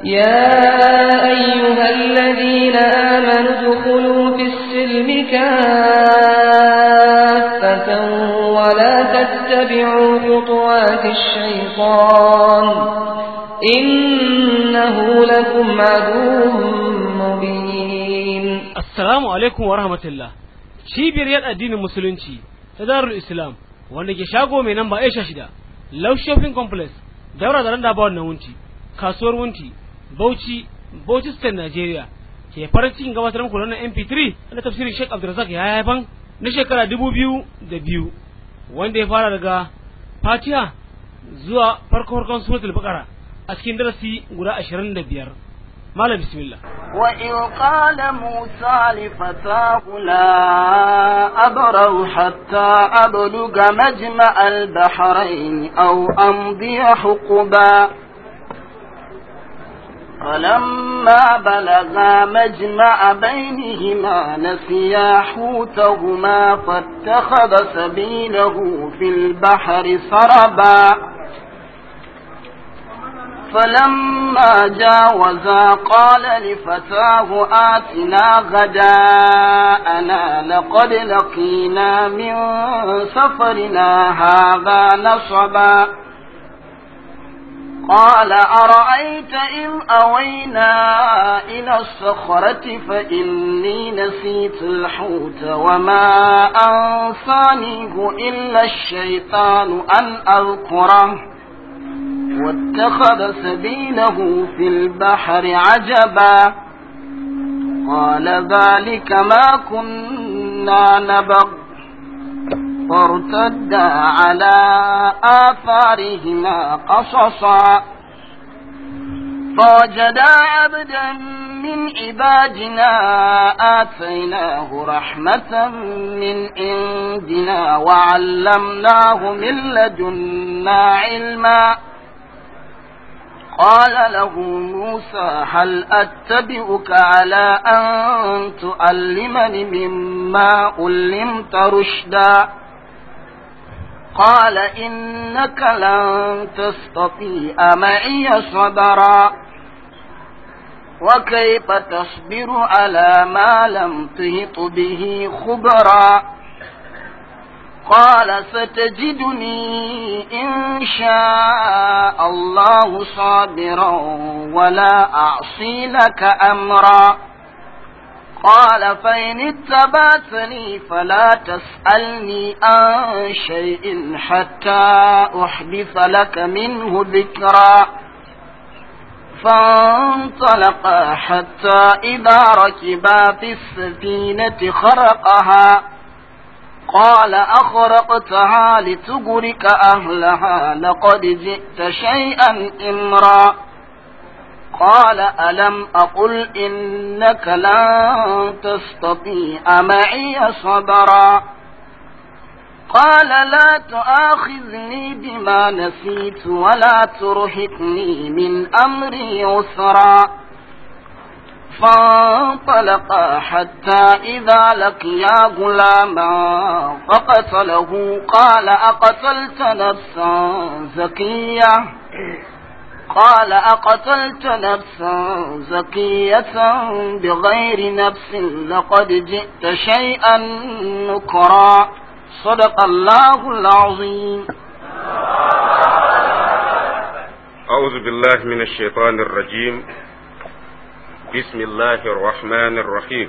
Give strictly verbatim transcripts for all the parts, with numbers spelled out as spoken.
يا أيها الذين آمنوا ادخلوا في السلم كافة ولا تتبعوا خطوات الشيطان إنه لكم عدو مبين. السلام عليكم ورحمة الله. cibiyar addinin musulunci ta Darul Islam wanda ke shago mai namba Aisha shida Love Shopping Complex daura da randa ba wannan wunti kasuwar wunti Bauchi Bauchi State Nigeria ke farin cikin gabatar muku wannan M P three na tafsirin Sheikh Abdulrazak ya haifan na shekara dubu biyu da biyu wanda ya fara daga Fatiha zuwa farko farkon suratul Baqara a cikin darasi guda ashirin da biyar. مالا بسم الله. وإذ قال موسى لفتاه لا أبرح حتى أبلغ مجمع البحرين أو أمضي حقبا فلما بلغا مجمع بينهما نسيا حوتهما فاتخذ سبيله في البحر سربا فلما جاوزا قال لفتاه آتنا غداءنا لقد لقينا من سفرنا هذا نصبا قال أرأيت إذ أوينا إلى الصخرة فإني نسيت الحوت وما أنسانيه إلا الشيطان أن أذكره واتخذ سبيله في البحر عجبا قال ذلك ما كنا نبغ فارتدا على آثارهما قصصا فوجدا عبدا من عبادنا آتيناه رحمة من عندنا وعلمناه من لدنا علما قال له موسى هل أتبعك على أن تعلمني مما علمت رشدا قال إنك لن تستطيع معي صبرا وكيف تصبر على ما لم تهط به خبرا قال ستجدني إن شاء الله صابرا ولا أعصي لك أمرا قال فإن اتبعتني فلا تسألني عن شيء حتى أحدث لك منه ذكرا فانطلقا حتى إذا ركبا في السفينة خرقها قال أخرقتها لتغرق أهلها لقد جئت شيئا إمرا قال ألم أقل إنك لن تستطيع معي صبرا قال لا تؤاخذني بما نسيت ولا ترهقني من أمري عسرا فانطلقا حتى إذا لقيا غلاما فقتله قال أقتلت نفسا زكية قال أقتلت نفسا زكية بغير نفس لقد جئت شيئا نكرا صدق الله العظيم. أعوذ بالله من الشيطان الرجيم. بسم الله الرحمن الرحيم.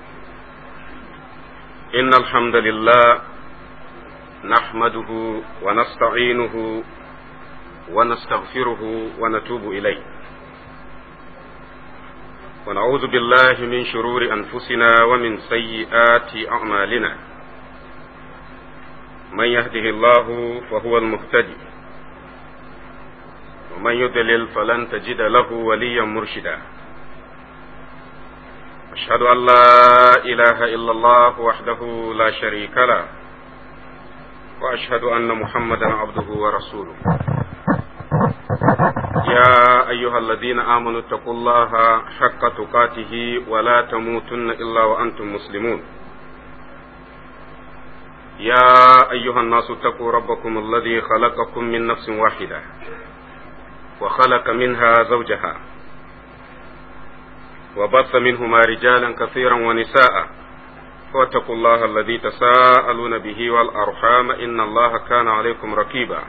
إن الحمد لله نحمده ونستعينه ونستغفره ونتوب إليه ونعوذ بالله من شرور أنفسنا ومن سيئات أعمالنا. من يهده الله فهو المهتدي ومن يضلل فلن تجد له وليا مرشدا. أشهد أن لا إله إلا الله وحده لا شريك له وأشهد أن محمدا عبده ورسوله. يا أيها الذين آمنوا اتقوا الله حق تقاته ولا تموتن إلا وأنتم مسلمون. يا أيها الناس اتقوا ربكم الذي خلقكم من نفس واحدة وخلق منها زوجها وبث منهما رجالا كثيرا ونساء واتقوا الله الذي تساءلون به والأرحام إن الله كان عليكم رقيبا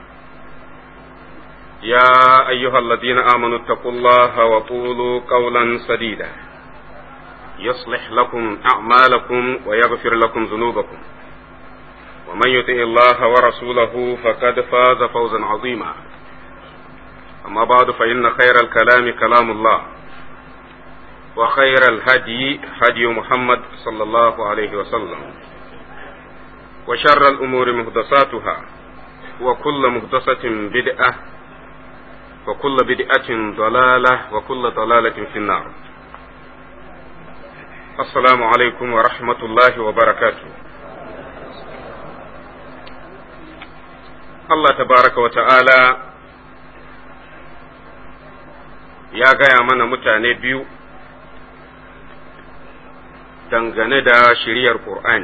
يا أيها الذين آمنوا اتقوا الله وقولوا قولا سديدا يصلح لكم أعمالكم ويغفر لكم ذنوبكم ومن يطع الله ورسوله فقد فاز فوزا عظيما أما بعد فإن خير الكلام كلام الله وخير الهدي هدي محمد صلى الله عليه وسلم وشر الأمور محدثاتها وكل محدثة بدعة وكل بدعة ضلالة وكل ضلالة في النار السلام عليكم ورحمة الله وبركاته الله تبارك وتعالى ya gaya mana mutane biyu dangane da shiriyar Qur'ani.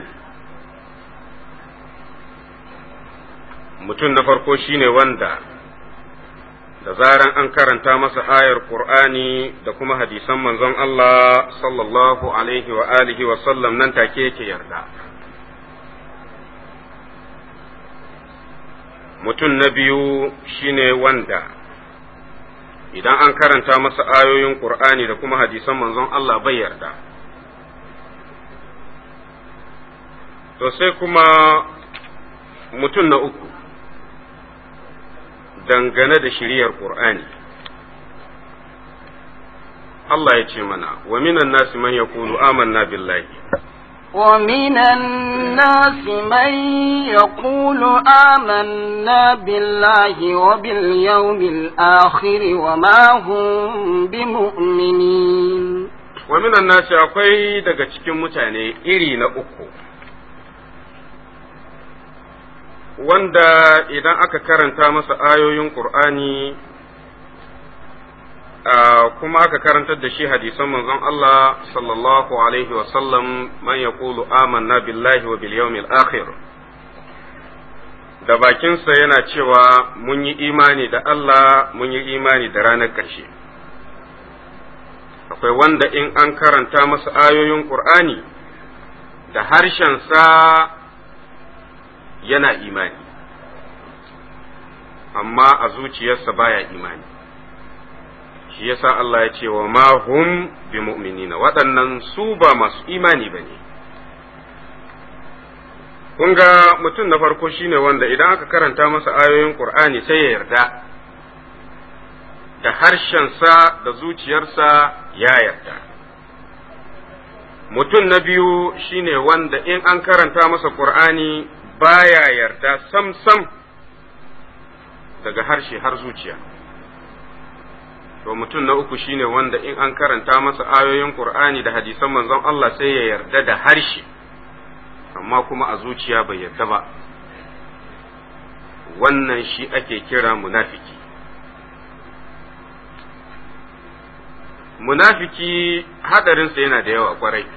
Mutum na farko shine wanda da zaran an karanta masa ayar Qur'ani da kuma hadisan manzon Allah sallallahu alaihi wa alihi wa sallam nan take yake yarda. Mutum na biyu shine wanda idan an karanta masa ayoyin Qur'ani da kuma hadisan manzon Allah bai yarda. To sai kuma mutum na uku dangane da shiriyar Qur'ani. Allah ya ce mana, wa minan nasi man yaqulu amanna billahi. ومن الناس من يقول آمنا بالله وباليوم الآخر وما هم بمؤمنين. ومن الناس akwai daga cikin mutane iri na uku wanda idan aka karanta masa ayoyin Qur'ani kuma aka karantar da shi hadisan manzon Allah sallallahu alaihi wa sallam man yaqulu amanna billahi wa bil yawmil akhir da bakinsa yana cewa mun yi imani da Allah mun yi imani da ranar ƙarshe. Akwai wanda in an karanta masa ayoyin Qur'ani da harshensa yana imani amma a zuciyarsa baya imani. Shi yasa Allah ya ce wa ma hum bi mu'minina, waɗannan su ba masu imani ba ne. Kun ga mutum na farko shine wanda idan aka karanta masa ayoyin Qur'ani sai ya yarda, da harshensa da zuciyarsa ya yarda. Mutum na biyu shine wanda in an karanta masa Qur'ani baya yarda sam-sam daga harshe har zuciya. To mutum na uku shine wanda in an karanta masa ayoyin Qur'ani da hadisan manzon Allah sai ya yarda da harshe amma kuma a zuciya bai yarda ba. Wannan shi ake kira munafiki. Munafiki hadarinsa yana da yawa kwarai.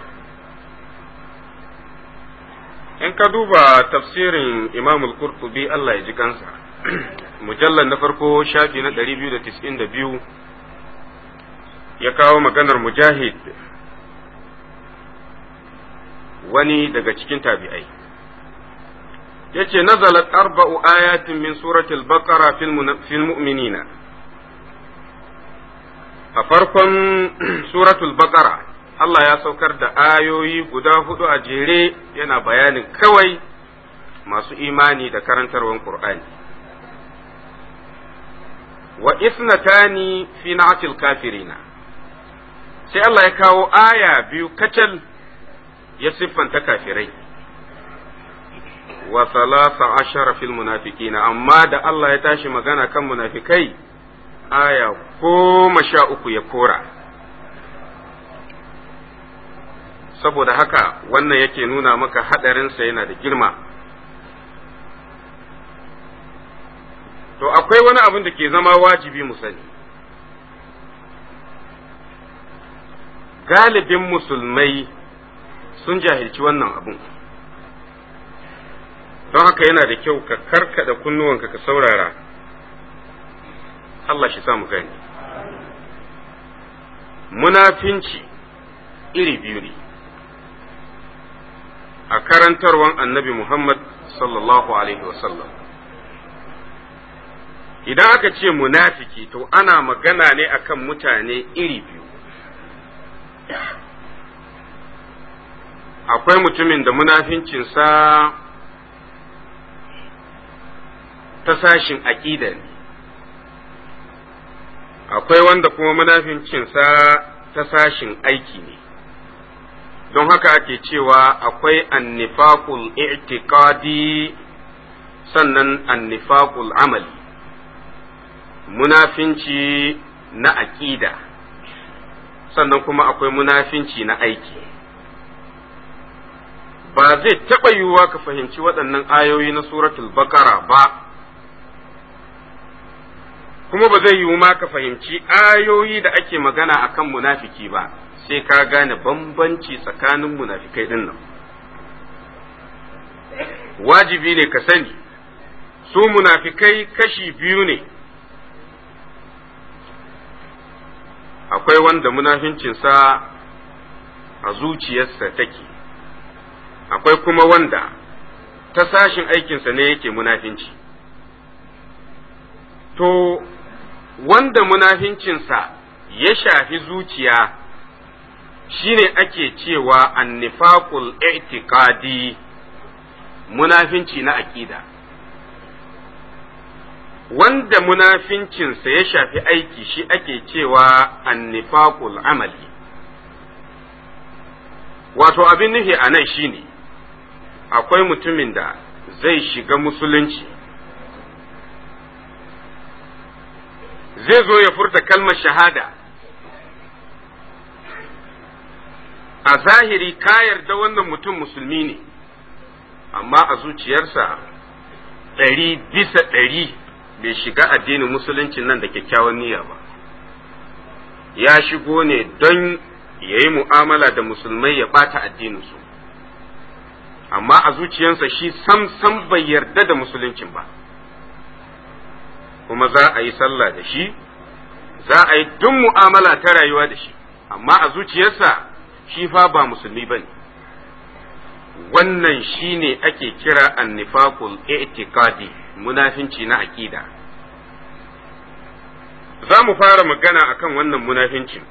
In ka duba tafsirin Imam al-Qurtubi Allah ya ji kansa mujallar na farko shafi na ɗari biyu da tis'in da biyu ya kawo maganar Mujahid wani daga cikin tabi'ai yace nazalat arba'u ayatin min surati al-baqara fil mu'minina. A farkon suratul baqara Allah ya saukar da ayoyi guda hudu a jere yana bayanin kawai masu imani da karantarwar Qur'ani. Wa isnatani fi na'atil kafirina, sai Allah ya kawo aya biyu kacal ya siffanta kafirai. Wa salasa ashara fil munafiqina, amma da Allah ya tashi magana kan munafikai aya goma sha uku ya kora. Saboda haka wannan yake nuna maka haɗarinsa yana da girma. To akwai wani abin da ke zama wajibi mu sani. Galibin musulmai sun jahilci wannan abun. Don haka yana da kyau ka karkada kunnuwanka ka saurara. Allah shi samu gani. Munafinci iri biyu ne a karantarwan annabi Muhammad sallallahu alaihi wasallam. Idan aka ce munafiki to ana magana ne akan mutane iri biyu. Akwai mutumin da munafincinsa ta sashin aƙida ne, akwai wanda kuma munafincinsa ta sashin aiki ne, don haka ake cewa akwai annifaqul i'tiqadi sannan annifaqul amali, munafinci na aƙida sannan kuma akwai munafinci na aiki. Ba zai taɓa yiwuwa ka fahimci waɗannan ayoyi na suratul Baqara ba, kuma ba zai yiwu ma ka fahimci ayoyi da ake magana akan munafiki ba, sai ka gane bambanci tsakanin munafikai ɗin nan. Wajibi ne ka sani, su munafikai kashi biyu ne, akwai wanda munafincinsa a zuciyarsa take, akwai kuma wanda ta sashin aikinsa ne yake munafinci. To, wanda munafincinsa ya shafi zuciya shine ake cewa annifaqul i'tiqadi, munafinci na aƙida. Wanda munafincinsa ya shafi aiki shi ake cewa annifaqul amali. Wato abin nufi a nan shine akwai mutumin da zai shiga musulunci, zai zo ya furta kalmar shahada, a zahiri ka yarda wannan mutum musulmi ne, amma a zuciyarsa ɗari bisa ɗari bai shiga addinin musulunci nan da kyakkyawan niyya ba, ya shigo ne don ya yi mu'amala da musulmai ya ɓata addininsu, amma a zuciyarsa shi sam sam bai yarda da musuluncin ba, kuma za a yi sallah da shi, za a yi duk mu'amala ta rayuwa da shi, amma a zuciyarsa shi fa ba musulmi ba ne. Wannan shi ne ake kira annifaqul i'tiqadi, munafinci na aƙida. Za mu fara magana akan wannan munafincin,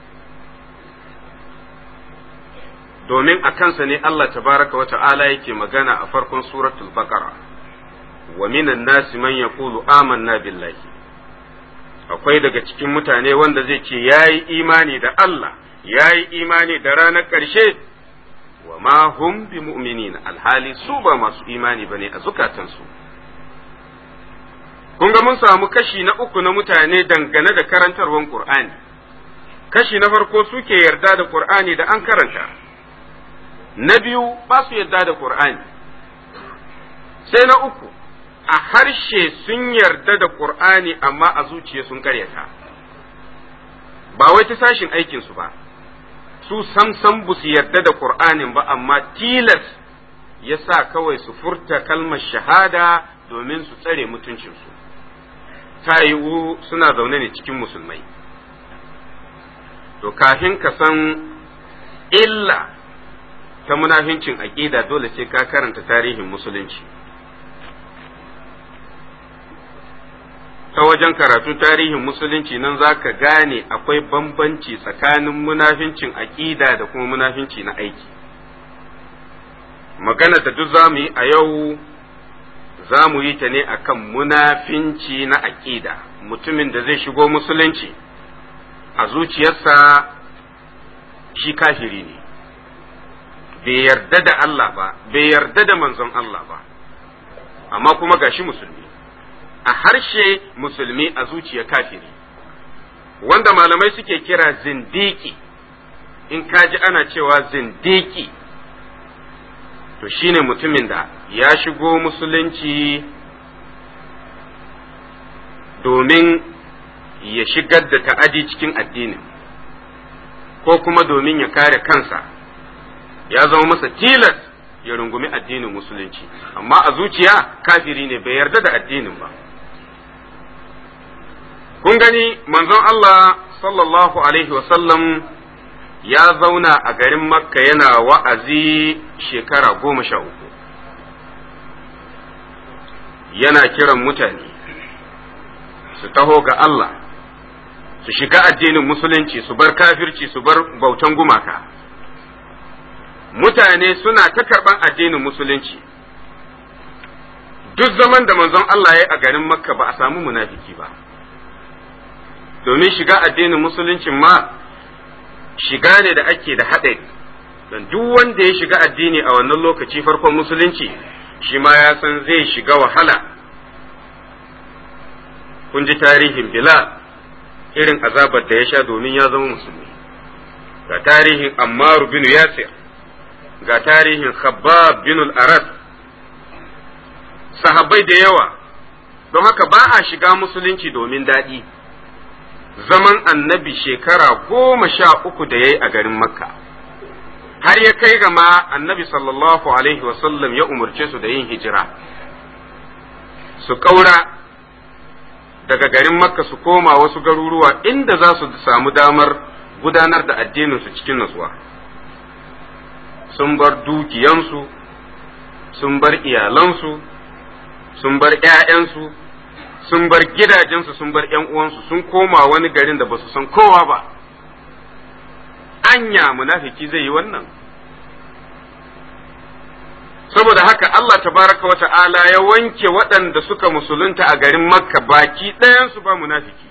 domin a kansa ne Allah tabaraka wa ta'ala yake magana a farkon suratul Baqara. Wa minan nasi man yaqulu amanna billahi, akwai daga cikin mutane wanda zai ce yayi imani da Allah, yayi imani da ranar ƙarshe, wa ma hum bi mu'minin, alhali su ba masu imani bane a zukatansu. Kun ga mun samu kashi na uku na mutane dangane da karantarwar Qur'ani. Kashi na farko suke yarda da Qur'ani da an karanta, na biyu ba su yarda da Qur'ani, sai na uku a harshe sun yarda da Qur'ani amma a zuciya sun karyata, ba wai ta sashin aikinsu ba, su samsam ba su yarda da Qur'anin ba, amma tilas ya sa kawai su furta kalmar shahada domin su tsare mutuncinsu. Ta yiwu suna zaune ne cikin musulmai. To kafin ka san illa ta munafincin aƙida dole sai ka karanta tarihin musulunci. Ta wajen karatu tarihin musulunci nan za ka gane akwai bambanci tsakanin munafincin aƙida da kuma munafinci na aiki. Magana da duk za mu yi a yau za mu yi ta ne akan munafinci na aƙida, mutumin da zai shigo musulunci a zuciyarsa shi kafiri ne, bai yarda da Allah ba, bai yarda da manzon Allah ba, amma kuma gashi musulmi, a harshe musulmi, a zuciya kafiri, wanda malamai suke kira zindiki. In kaji ana cewa zindiki, to shine mutumin da ya shigo musulunci domin ya shigar da ta'adi cikin addinin, ko kuma domin ya kare kansa, ya zama masa tilas ya rungumi addinin musulunci, amma a zuciya kafiri ne, bai yarda da addinin ba. Kun gani manzon Allah sallallahu alaihi wasallam ya zauna a garin makka yana wa'azi shekara goma sha uku yana kiran mutane su taho ga Allah su shiga addinin musulunci su bar kafirci su bar bautan gumaka mutane suna ta karɓan addinin musulunci duk zaman da manzon Allah ya yi a garin makka ba a samu munafiki ba domin shiga addinin musulunci ma shiga ne da ake da haɗari don duk wanda ya shiga addini a wannan lokaci farkon musulunci shi ma ya san zai shiga wahala kun ji tarihin Bilal irin azabar da ya sha domin ya zama musulmi ga tarihin Ammar bin Yasir ga tarihin Khabbab bin al-Aras sahabbai da yawa don haka ba a shiga musulunci domin daɗi zaman annabi shekara goma sha uku da ya yi a garin makka har ya kai ga ma annabi sallallahu alaihi wasallam ya umarce su da yin hijira su ƙaura daga garin makka su koma wasu garuruwa inda za su samu damar gudanar da addininsu cikin natsuwa sun bar dukiyansu sun bar iyalansu sun bar ‘ya'yansu, sun bar gidajensu, sun bar ‘yan uwansu, sun koma wani garin da ba su san kowa ba. Anya munafiki zai yi wannan. Saboda haka Allah tabaraka wa ta'ala ya wanke waɗanda suka musulunta a garin Makka baki ɗayansu ba munafiki.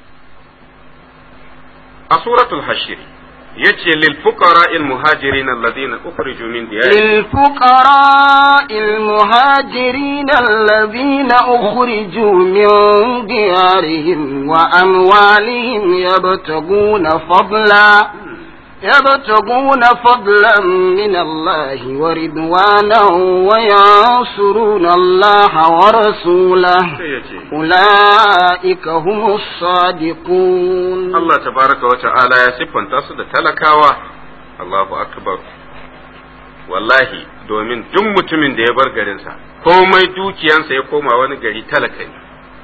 A suratul Hashiri. yace lil fuqara al muhajirin alladhina ukhriju min diyarihim lil fuqara al muhajirin alladhina ukhriju min diyarihim wa amwalihim yabtaguna fadla يبتغون فضلا من الله ورضوانا وينصرون الله ورسوله أولئك هم الصادقون الله تبارك وتعالى يسفن تصد تلكاوا الله أكبر والله domin duk mutumin da ya bar garinsa komai dukiyansa ya koma wani gari talaka ne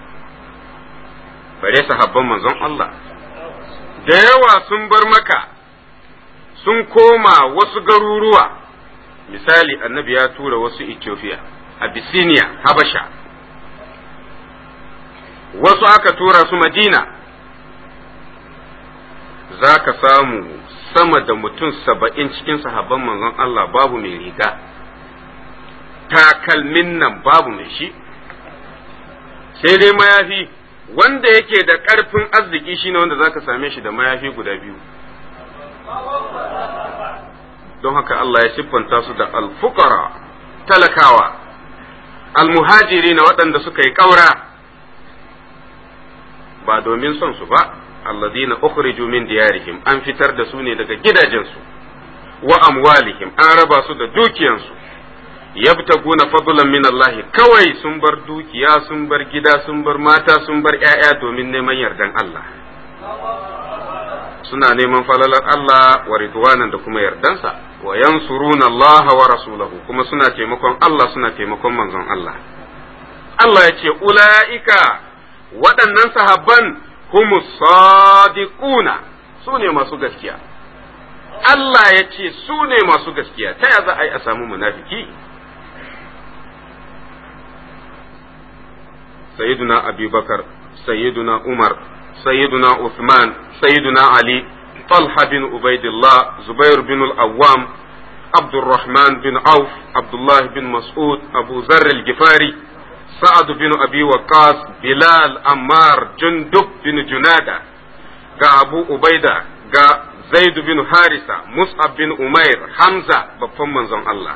bare sahabban manzon Allah da yawa sun bar maka sun koma wasu garuruwa misali annabi ya tura wasu Ethiopia Abyssinia Habasha wasu aka tura su Madina za ka samu sama da mutum saba'in cikin sahabban manzon Allah babu mai riga takalmin nan babu mai shi sai dai mayafi wanda yake da ƙarfin arziki shine wanda za ka same shi da mayafi guda biyu don haka Allah ya siffanta su da alfukara talakawa almuhajiri na waɗanda suka yi ƙaura ba domin son su ba alladina ukhriju min diyarihim an fitar da su ne daga gidajensu wa amwalihim an raba su da dukiyansu yabtaguna fadlan min Allah kawai sun bar dukiya sun bar gida sun bar mata sun bar ƴaƴa domin neman yardan Allah suna neman falalar Allah wa ridwanan da kuma yardansa wa yansuruna Allah wa rasulahu kuma suna taimakon Allah suna taimakon manzon Allah Allah ya ce ula'ika waɗannan sahabban humus sadiquna su ne masu gaskiya Allah ya ce su ne masu gaskiya ta ya za a yi a samu munafiki sayyiduna abubakar sayyiduna umar سيدنا عثمان سيدنا علي طلحة بن عبيد الله زبير بن الأوام عبد الرحمن بن عوف عبد الله بن مسعود أبو ذر الجفاري سعد بن أبي وقاص بلال عمار جندب بن جنادة غا أبو عبيدة غا زيد بن حارثة مصعب بن أمير حمزة بفم منزون الله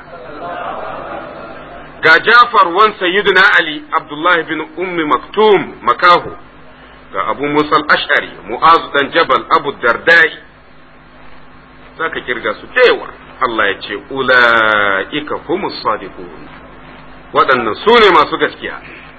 غا جعفر وان سيدنا علي عبد الله بن أم مكتوم مكاهو ga abu musal ash'ari mu'azu dan jabal abu dardai zaka kirga su cewa Allah ya ce ula'ika humus sadiqun waɗannan su ne masu gaskiya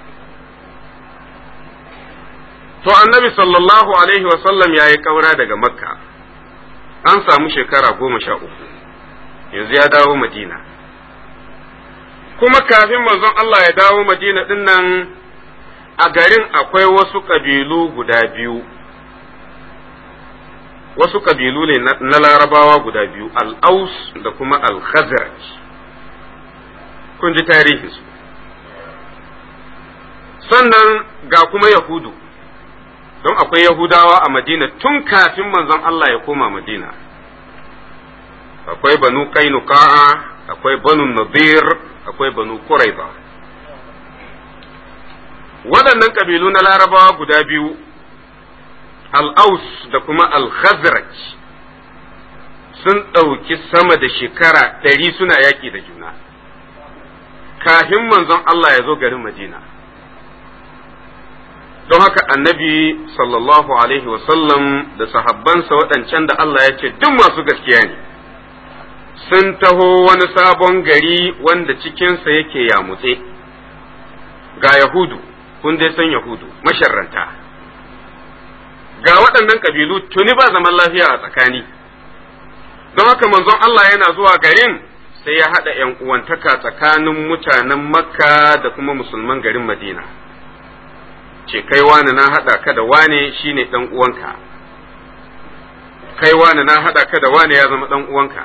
to annabi sallallahu alaihi wa sallam ya yi kaura daga makka an samu shekara goma sha uku yanzu ya dawo madina kuma kafin manzon Allah ya dawo madina din nan a garin akwai wasu ƙabilu guda biyu wasu kabilu ne na larabawa guda biyu, al-aus da kuma al-khazraj. Kun ji tarihinsu. Sannan ga kuma yahudu, don akwai yahudawa a madina tun kafin manzon Allah ya koma madina. Akwai banu kainuka'a, akwai banu nadir, akwai banu quraiba. Waɗannan kabilu na larabawa guda biyu, al-aus da kuma al-khazraj, sun ɗauki sama da shekara ɗari suna yaƙi da juna kafin manzon Allah ya zo garin Madina. Don haka annabi sallallahu alaihi wasallam da sahabbansa waɗancan da Allah ya ce duk masu gaskiya ne, sun taho wani sabon gari wanda cikinsa yake yamutse. Ga Yahudu, kun dai san Yahudu, masharranta. Ga waɗannan ƙabilu tuni ba zaman lafiya a tsakani. Don haka manzon Allah yana zuwa garin sai ya haɗa ‘yan uwantaka tsakanin mutanen Makka da kuma musulman garin Madina. Ce kai wani na haɗa ka da wane shine ɗan uwanka, kai wani na haɗa ka da wane ya zama ɗan uwanka.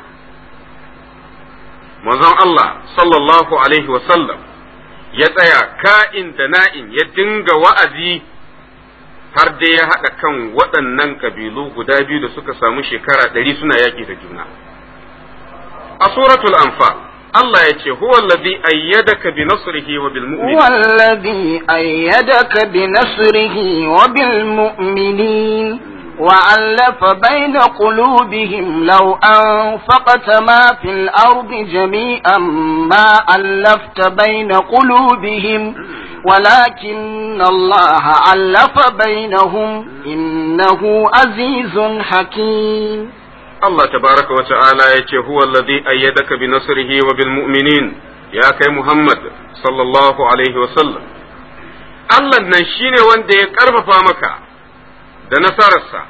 Manzon Allah sallallahu alaihi wasallam ya tsaya ka'in da na'in ya dinga wa'azi har dai ya haɗa kan waɗannan kabilu guda biyu da suka samu shekara ɗari suna yaƙi da juna. A suratul Anfal Allah ya ce, Huwa allazi ayyadaka bi nasrihi wa bil mu'minin. Huwa allazi ayyadaka bi nasrihi wa bil mu'minin wa allafa bayna qulubihim law anfaqta ma fil ardi jami'an ma allafta bayna qulubihim ولكن الله علف بينهم إنه عزيز حكيم. الله تبارك وتعالى يتي هو الذي أيدك بنصره وبالمؤمنين يا كي محمد صلى الله عليه وسلم. الله نشين وانده يقرب فامك ده نصارسا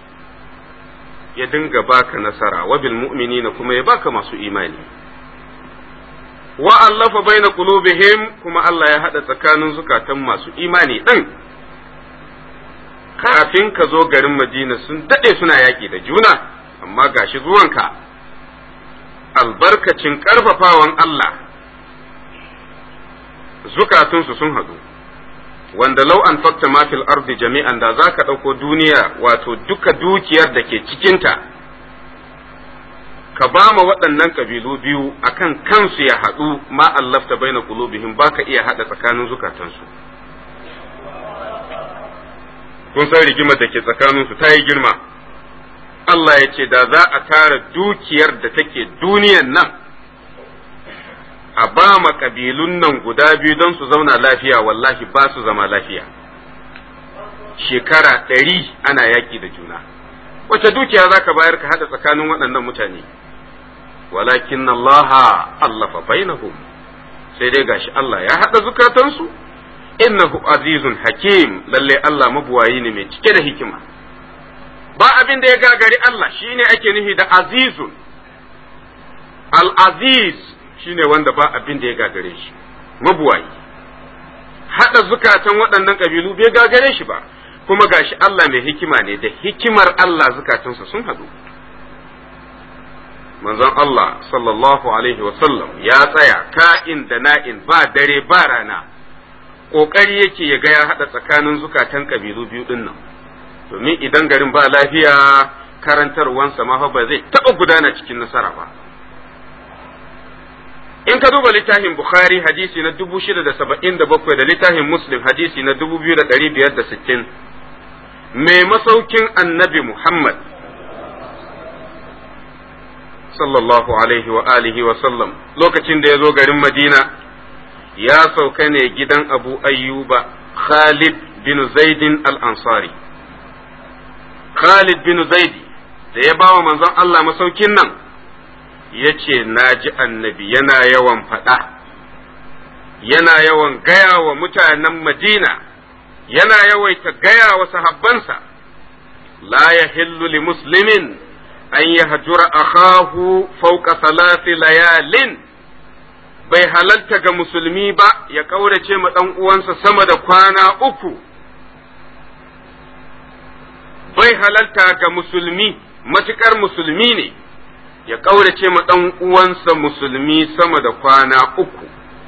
يدنغ باك نصارا وبالمؤمنين كما يباك ماسو إيماني. wa allafa baina qulubihim kuma Allah ya hada tsakanin zukatan masu imani din. Kafin ka zo garin Madina sun dade suna yaki da juna, amma gashi zuwanka albarkacin karfafawan Allah zukatunsu sun hadu, wanda law an fakta ma fil ardi jami'an da zaka dauko duniya wato duka dukiyar da ke cikinta ka ba ma waɗannan ƙabilu biyu akan kansu ya haɗu ma allafta baina qulubihim ba ka iya haɗa tsakanin zukatansu. Kun san rigimar da ke tsakaninsu ta yi girma. Allah ya ce da za a tara dukiyar da take duniyan nan a ba ma ƙabilun nan guda biyu don su zauna lafiya, wallahi ba su zama lafiya. Shekara ɗari ana yaƙi da juna. Wace dukiya za ka bayar ka haɗa tsakanin waɗannan mutane? walakin Allah allafa bainahum, sai dai gashi Allah ya haɗa zukatansu. Innahu azizun hakim, lalle Allah mabuwayi ne mai cike da hikima. Ba abin da ya gagari Allah, shine ake nufi da azizun. Al-aziz shine wanda ba abin da ya gagare shi, mabuwayi. Haɗa zukatan waɗannan ƙabilu bai gagare shi ba, kuma gashi Allah mai hikima ne, da hikimar Allah zukatansa sun haɗu. Manzon Allah sallallahu alaihi wasallam ya tsaya ka'in da na'in ba dare ba rana, ƙoƙari yake ya ga ya haɗa tsakanin zukatan ƙabilu biyu ɗin nan, domin idan garin ba lafiya karantarwansa ma ba zai taɓa gudana cikin nasara ba. In ka duba littafin Bukhari hadisi na dubu shida da saba'in da bakwai da littafin Muslim hadisi na dubu biyu da ɗari biyar da sittin, mai masaukin annabi Muhammad sallallahu alaihi wa alihi wa sallam lokacin da ya zo garin Madina ya sauka ne gidan Abu Ayyuba Khalid bin Zaidin al-Ansari. Khalid bin Zaidi da ya bawa manzon Allah masaukin nan ya ce na ji annabi yana yawan faɗa, yana yawan gaya wa mutanen Madina, yana yawaita gaya wa sahabbansa, la yahillu li muslimin an yahjura akhahu fawqa salasi layalin, bai halalta ga musulmi ba ya kaurace ma dan uwansa sama da kwana uku, bai halalta ga musulmi matukar musulmi ne ya ƙaurace ma ɗan uwansa musulmi sama da kwana uku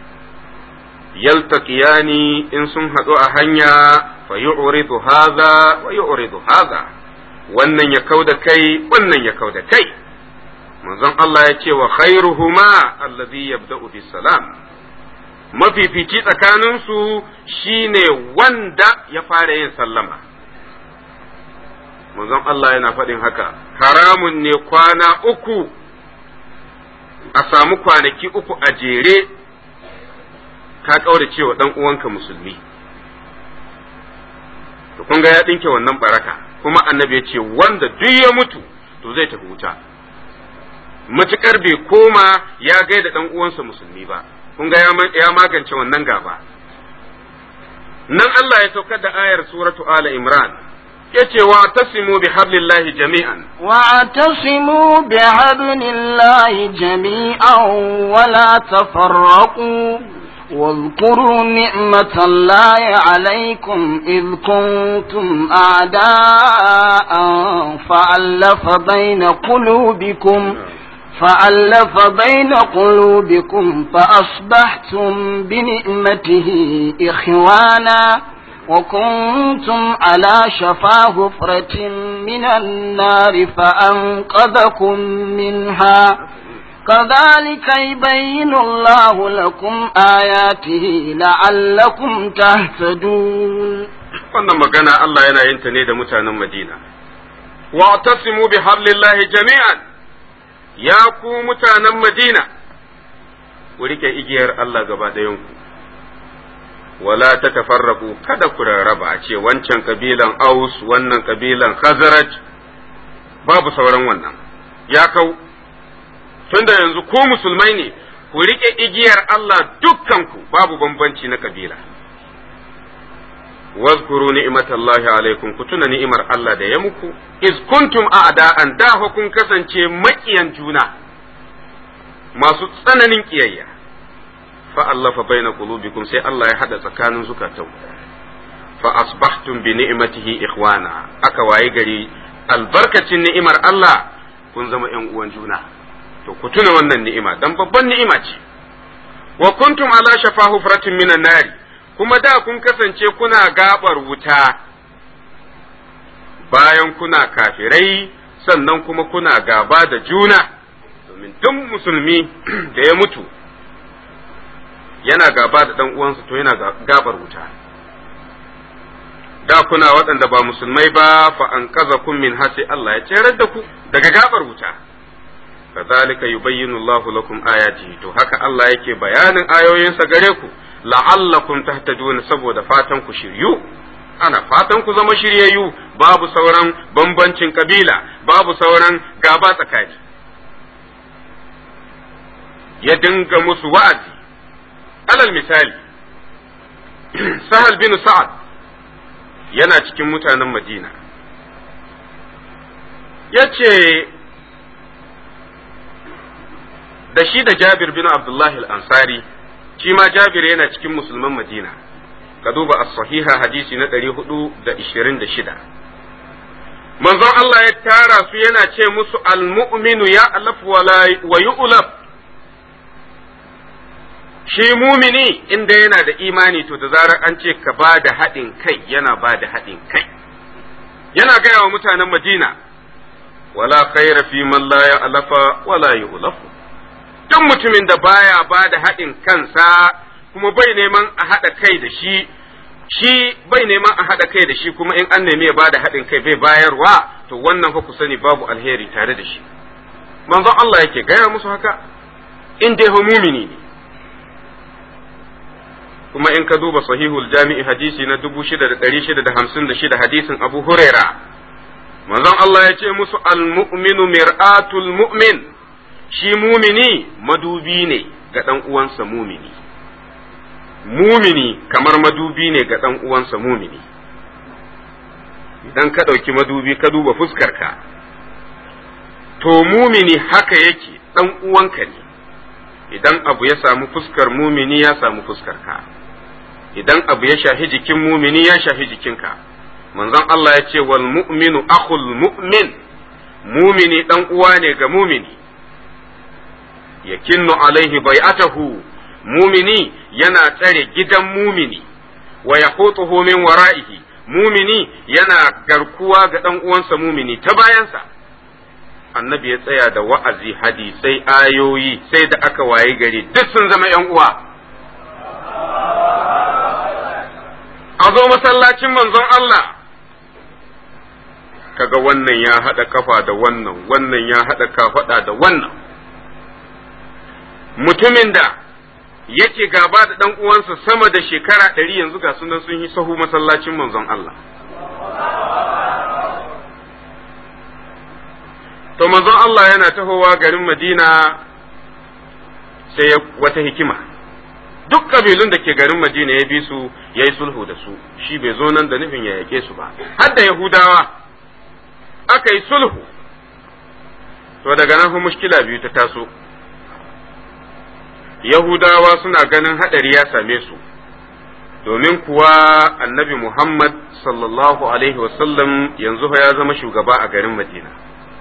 yaltaqiyani in sun haɗu a hanya fa yu'ridu hadha wa yu'ridu hadha wannan ya kauda kai wannan ya kauda kai manzon Allah ya ce wa khairuhuma allazi yabda'u bis salam mafifici tsakanin su shine wanda ya fara yin sallama manzon Allah yana faɗin haka haramun ne kwana uku a samu kwanaki uku a jere ka kaurace wa dan uwanka musulmi to kun ga ya dinke wannan baraka kuma annabi ya ce wanda duk ya mutu to zai tafi wuta matukar bai koma ya gaida dan uwansa musulmi ba kun ga ya magance wannan gaba nan Allah ya saukar da ayar suratu ala imran yace wa tasimu bi hablillahi jami'an wa tasimu bi hablillahi jami'an wa la tafarraqu واذكروا نعمة الله عليكم إذ كنتم أعداء فألف بين قلوبكم فألف بين قلوبكم فأصبحتم بنعمته إخوانا وكنتم على شفا حفرة من النار فأنقذكم منها كذلك يبين الله لكم آياته لعلكم تهتدون wannan magana Allah yana yin ta ne da mutanen Madina wa tasimu bi hablillahi jami'an ya ku mutanen Madina ku rike igiyar Allah gaba ɗayan ku wala tatafarraqu kada ku rarraba a ce wancan kabilan Aus wannan kabilan Khazraj babu sauran wannan ya kau tunda yanzu ku musulmai ne ku rike igiyar Allah dukkanku babu bambanci na kabila wazkuru ni'matallahi alaikum ku tuna ni'imar Allah da ya muku iz kuntum a'da'an da kun kasance makiyan juna masu tsananin kiyayya fa allafa baina qulubikum sai Allah ya hada tsakanin zukatanku fa asbahtum bi ni'matihi ikhwana aka waye gari albarkacin ni'imar Allah kun zama ƴan uwan juna to ku tuna wannan ni'ima dan babban ni'ima ce wa kuntum ala shafa hufratin minan nari kuma da kun kasance kuna gabar wuta bayan kuna kafirai sannan kuma kuna gaba da juna domin duk musulmi da ya mutu yana gaba da dan uwansa to yana gabar wuta da kuna waɗanda ba musulmai ba fa an kaza kun min hasi Allah ya tsere da ku daga gabar wuta kazalika yubayyinu Allahu lakum ayatihi to haka Allah yake bayanin ayoyinsa gare ku la'allakum tahtadun saboda fatan ku shiryu ana fatan ku zama shiryayyu babu sauran bambancin kabila babu sauran gaba tsakani ya dinga musu wa'azi alal misali Sahal bin Sa'ad yana cikin mutanen Madina yace da shi da Jabir bin Abdullah al-Ansari shi ma Jabir yana cikin musulman Madina ka duba as-sahiha hadisi na ɗari hudu da ishirin da shida manzon Allah ya tara su yana ce musu al-mu'minu ya'laf wa yu'laf shi mumini inda yana da imani to da zarar an ce ka ba da haɗin kai yana ba da haɗin kai yana gaya wa mutanen Madina wala khaira fi man la ya'lafa wala yu'lafu duk mutumin da baya ba da haɗin kansa kuma bai neman a haɗa kai da shi shi bai neman a haɗa kai da shi kuma in an nemi ya ba da haɗin kai bai bayarwa to wannan fa ku sani babu alheri tare da shi manzon Allah yake gaya musu haka in dai mumini ne kuma in ka duba sahihul jami'i hadisi na dubu shida da ɗari shida da hamsin da shida hadisin Abu Huraira manzon Allah ya ce musu al-mu'minu mir'atul mu'min shi mumini madubi ne ga ɗan uwansa mumini mumini kamar madubi ne ga ɗan uwansa mumini idan ka ɗauki madubi ka duba fuskarka to mumini haka yake ɗan uwanka ne idan abu ya samu fuskar mumini ya samu fuskarka idan abu ya shahi jikin mumini ya shahi jikinka manzon Allah ya ce wal mu'minu akhul mu'min mumini dan uwa ne ga mumini yakinnu alaihi bai'atahu mumini yana tsare gidan mumini wa yaqutuhu min wara'ihi mumini yana garkuwa ga dan uwansa mumini ta bayansa annabi ya tsaya da wa'azi hadisai ayoyi sai da aka waye gari duk sun zama yan uwa a zo masallacin manzon Allah kaga wannan ya hada kafa da wannan wannan ya hada kafada da wannan mutumin da yake gaba da dan uwansa sama da shekara ɗari yanzu ga sunan sun yi sahu masallacin manzon Allah to manzon Allah yana tahowa garin Madina sai wata hikima duk kabilun da ke garin Madina ya bi su ya yi sulhu da su shi bai zo nan da nufin ya yake su ba har da Yahudawa aka yi sulhu to daga nan fa mushkila biyu ta taso Yahudawa suna ganin hadari ya same su domin kuwa annabi Muhammad sallallahu alaihi wasallam yanzu ya zama shugaba a garin Madina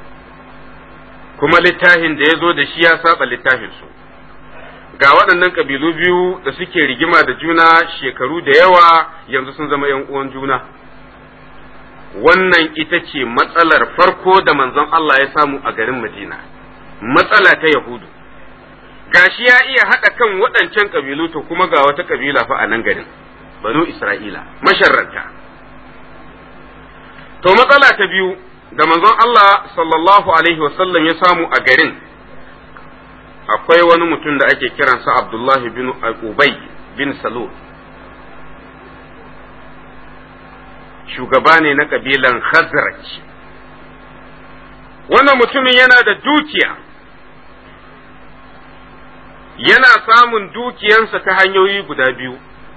kuma littafin da ya zo da shi ya saba littafinsu ga waɗannan ƙabilu biyu da suke rigima da juna shekaru da yawa yanzu sun zama ‘yan uwan juna wannan ita ce matsalar farko da manzon Allah ya samu a garin Madina matsala ta Yahudu gashi ya iya haɗa kan waɗancan ƙabilu to kuma ga wata ƙabila fa a nan garin banu Isra'ila masharranta to matsala ta biyu da manzon Allah sallallahu alaihi wasallam ya samu a garin akwai wani mutum da ake kiransa Abdullahi bin Ubay bin Salul shugaba ne na kabilan Khazraj wannan mutumin yana da dukiya yana samun dukiyansa ta hanyoyi guda biyu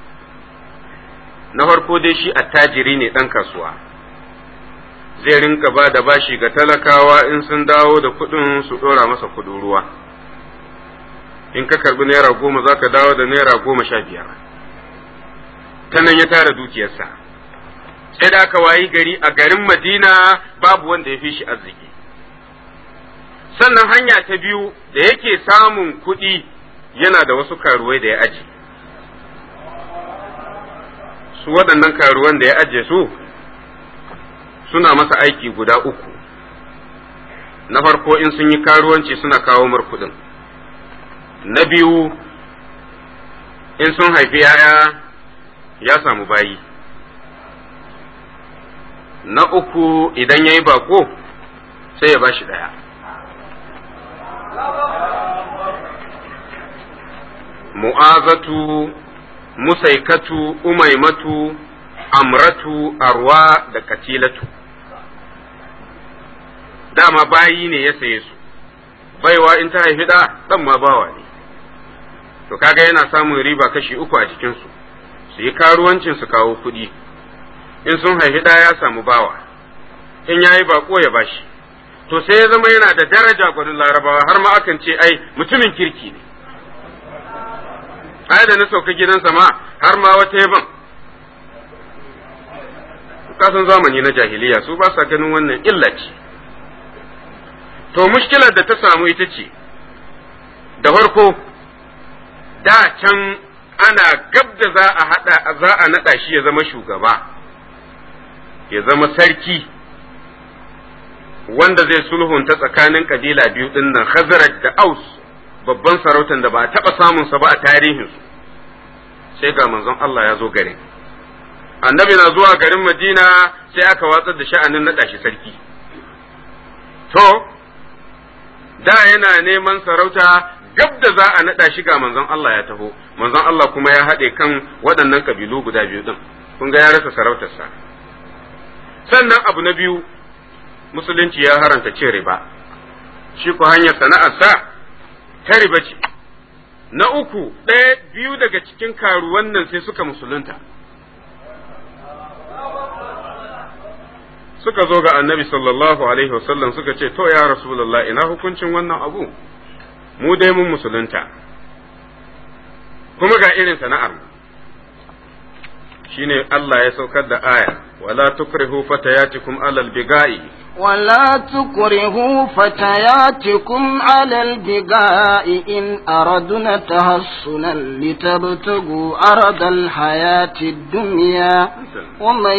na farko dai shi attajiri ne ɗan kasuwa zai rinka ba da bashi ga talakawa in sun dawo da kuɗin su ɗora masa kuɗin ruwa in ka karbi naira goma za ka dawo da naira goma sha biyar ta nan ya tara dukiyarsa sai da aka wayi gari a garin Madina babu wanda ya fi shi arziki sannan hanya ta biyu da yake samun kuɗi yana da wasu karuwai da ya aje su waɗannan karuwan da ya aje su suna masa aiki guda uku na farko in sun yi karuwanci suna kawo mar kuɗin na biyu in sun haifi yaya ya samu bayi na uku idan ya yi bako sai ya bashi ɗaya mu'azatu musaikatu umaimatu amratu arwa da katilatu dama bayi ne ya saye su baiwa in ta haifi da dan ma bawa ne to kaga yana samun riba kashi uku a cikin su su yi karuwancin su kawo kuɗi in sun haifi da ya samu bawa in yayi bako ya bashi to sai ya zama yana da daraja gwanin larabawa har ma akan ce ai mutumin kirki ne ai da na sauka gidansa ma har ma wata yaban kasan zamani na jahiliya su ba sa ganin wannan illa ce to mushkilar da ta samu ita ce da farko da can ana gab da za a hada za a nada shi ya zama shugaba ya zama sarki wanda zai sulhunta tsakanin kabila biyu din nan Khazraj da Aus babban sarautan da ba a taba samun sa ba a tarihin su sai ga manzon Allah ya zo garin annabi na zuwa garin Madina sai aka watsar da sha'anin nada shi sarki to da yana neman sarauta gab da za a naɗa shi ga manzon Allah ya taho manzon Allah kuma ya haɗe kan waɗannan kabilu guda biyu ɗin kun ga ya rasa sarautarsa sannan abu na biyu musulunci ya haranta cin riba shi ku hanyar sana'arsa ta riba ce na uku ɗaya biyu daga cikin karuwan nan sai suka musulunta suka zo ga annabi sallallahu alaihi wasallam suka ce to ya rasulullah ina hukuncin wannan abu mu dai mun musulunta kuma ga irin sana'ar shine Allah ya saukar da aya wala tukrihu fatayatikum alal biga'i ولا تكرهوا فتياتكم على البغاء إن أردنا تحصنا لتبتغوا عرض الحياة الدنيا ومن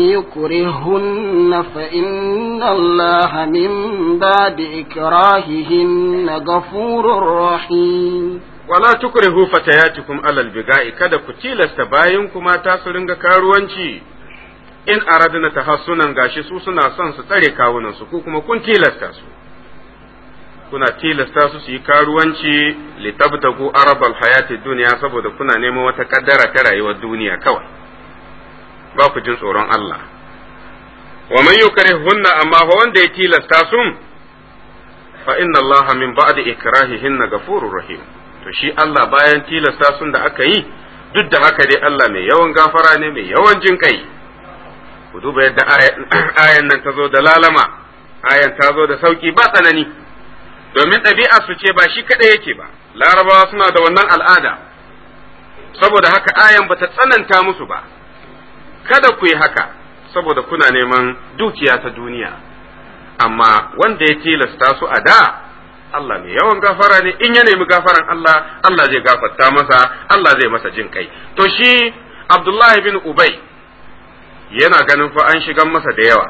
يكرهن فإن الله من بعد إكراههن غفور رحيم wala tukrihu fatayatikum alal biga'i kada ku tilasta bayan kuma ta su ringa karuwanci in aradna tahassunan gashi su suna son su tsare kawunan su ko kuma kun tilasta su kuna tilasta su su yi karuwanci litabtagu arabal hayati dunya saboda kuna neman wata kaddara ta rayuwar duniya kawai ba ku jin tsoron Allah wa man yukrihunna amma wanda ya tilasta su fa inna Allah min ba'di ikrahihinna ghafurur rahim to shi Allah bayan tilasta sun da aka yi duk da haka dai Allah mai yawan gafara ne mai yawan jin kai ku duba yadda ayan nan ta zo da lalama ayan ta zo da sauki ba tsanani domin ɗabi'a su ce ba shi kaɗai yake ba larabawa suna da wannan al'ada saboda haka ayan bata tsananta musu ba kada ku yi haka saboda kuna neman dukiya ta duniya amma wanda ya tilasta su a da Allah mai yawan gafara ne in ya nemi gafaran Allah Allah zai gafarta masa Allah zai masa jin kai to shi Abdullahi bin Ubay yana ganin fa an shigar masa da yawa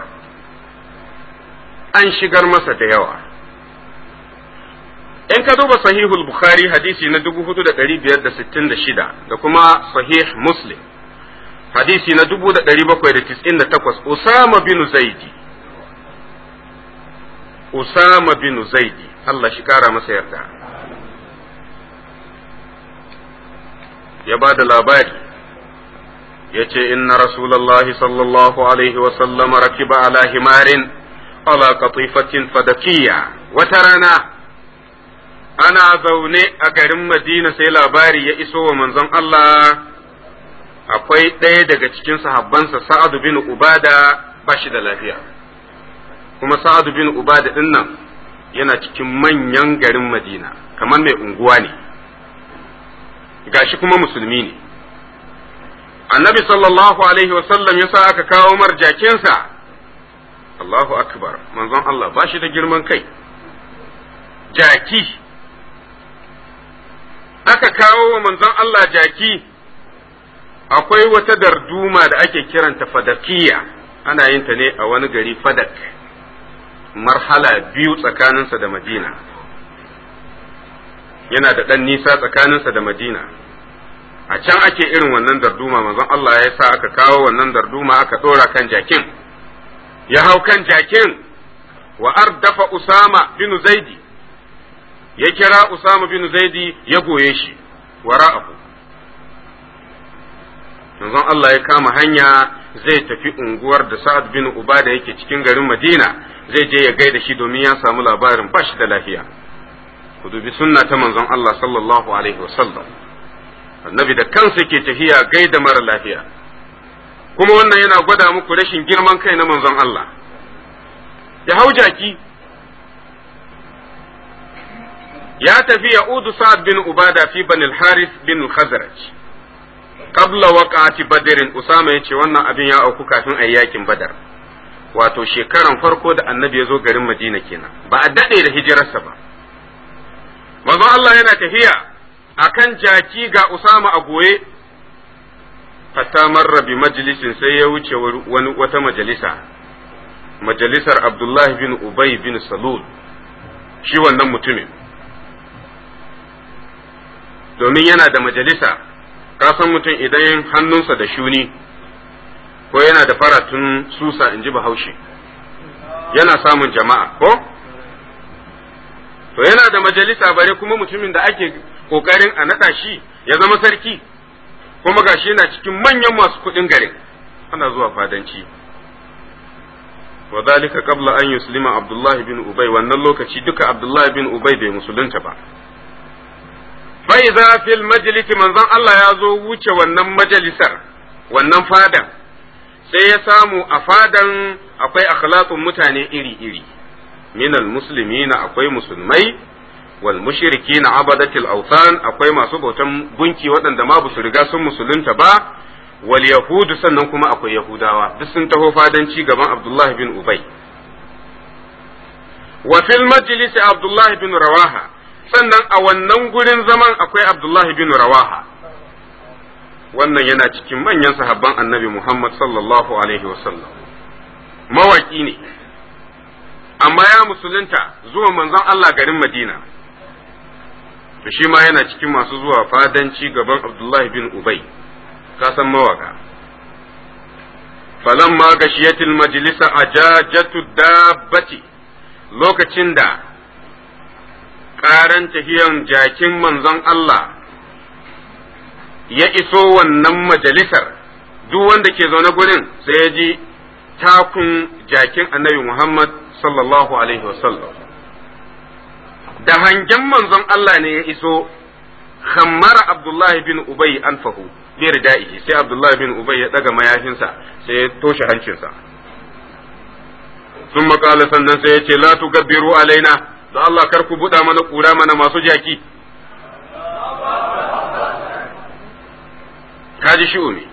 an shigar masa da yawa in ka duba sahihul bukhari hadisi na dubu hudu da ɗari biyar da sittin da shida da kuma sahih muslim hadisi na dubu da ɗari bakwai da tis'in da takwas usama bin zaidi usama bin zaidi Allah shi kara masa yarda ya ba da labari ya ce inna rasulallahi sallallahu alaihi wasallam rakiba ala himarin ala katifatin fadakiya wata rana ana zaune a garin madina sai labari ya iso wa manzon Allah akwai ɗaya daga cikin sahabbansa sa'adu bin ubada ba shi da lafiya kuma sa'adu bin ubada din nan yana cikin manyan garin madina kamar mai unguwa ne gashi kuma musulmi ne annabi sallallahu alaihi wasallam ya sa aka kawo mar jakinsa Allahu akbar manzon Allah ba shi da girman kai jaki aka kawo wa manzon Allah jaki akwai wata darduma da ake kiranta fadakiya ana yin ta ne a wani gari fadak marhala biyu tsakaninsa da madina yana da ɗan nisa tsakaninsa da madina a can ake irin wannan darduma manzon Allah ya sa aka kawo wannan darduma aka ɗora kan jakin ya hau kan jakin wa ardafa usama bin zaidi ya kira usama bin zaidi ya goye shi wara'ahu manzon Allah ya kama hanya zai tafi unguwar da Sa'ad bin Ubada yake cikin garin Madina zai je ya gaida shi domin ya samu labarin ba shi da lafiya ku dubi sunna ta manzon Allah sallallahu alaihi wasallam annabi da kansa yake tafiya gaida mara lafiya kuma wannan yana gwada muku rashin girman kai na manzon Allah ya hau jaki ya tafi ya udu Sa'ad bin Ubada fi Bani al-Harith bin al-Khazraj qabla waqati badrin Usama yace wannan abin ya auku kafin ayi yakin Badar wato shekaran farko da annabi ya zo garin Madina kenan ba a dade da hijirarsa ba manzon Allah yana tafiya akan jaki ga Usama a goye hatta marra bi majlisin sai ya wuce wani wata majalisa majalisar Abdullah bin Ubay bin Salul shi wannan mutumin domin yana da majalisa ka san mutum idan hannunsa da shuni ko yana da faratun susa in ji bahaushe yana samun jama'a ko to yana da majalisa bare kuma mutumin da ake kokarin a naɗa shi ya zama sarki kuma gashi yana cikin manyan masu kuɗin garin ana zuwa fadanci wa dalika qabla an yuslima Abdullah bin Ubay wannan lokaci duka Abdullah bin Ubay bai musulunta ba fa idza fil majlis manzon Allah ya zo wuce wannan majalisar wannan fadan sai ya samu a fadan akwai akhlaqun mutane iri-iri minal muslimina akwai musulmai wal mushrikina abadatil awthan akwai masu bautan gunki waɗanda ma su riga sun musulunta ba wal yahudu sannan kuma akwai yahudawa duk sun taho fadanci gaban Abdullah bin Ubay wa fil majlisi Abdullah bin Rawaha sannan a wannan gurin zaman akwai Abdullah bin Rawaha wannan yana cikin manyan sahabban Annabi Muhammad sallallahu alaihi wasallam mawaki ne amma ya musulunta zuwa manzon Allah garin Madina to shi ma yana cikin masu zuwa fadanci gaban Abdullah bin Ubay ka san mawaka falamma gashiyatil majlisa ajajatu dabbati lokacin da ƙaran tafiyan jakin manzon Allah ya iso wannan majalisar duk wanda ke zaune gurin sai ya ji takun jakin annabi Muhammad sallallahu alaihi wasallam da hangen manzon Allah ne ya iso khammara Abdullahi bin Ubay anfahu bi ridaihi sai Abdullahi bin Ubay ya daga mayafinsa sai ya toshe hancinsa sun makala sannan sai ya ce la tugabbiru alaina da Allah kar ku buɗa mana ƙura mana masu jaki kaji shi'umi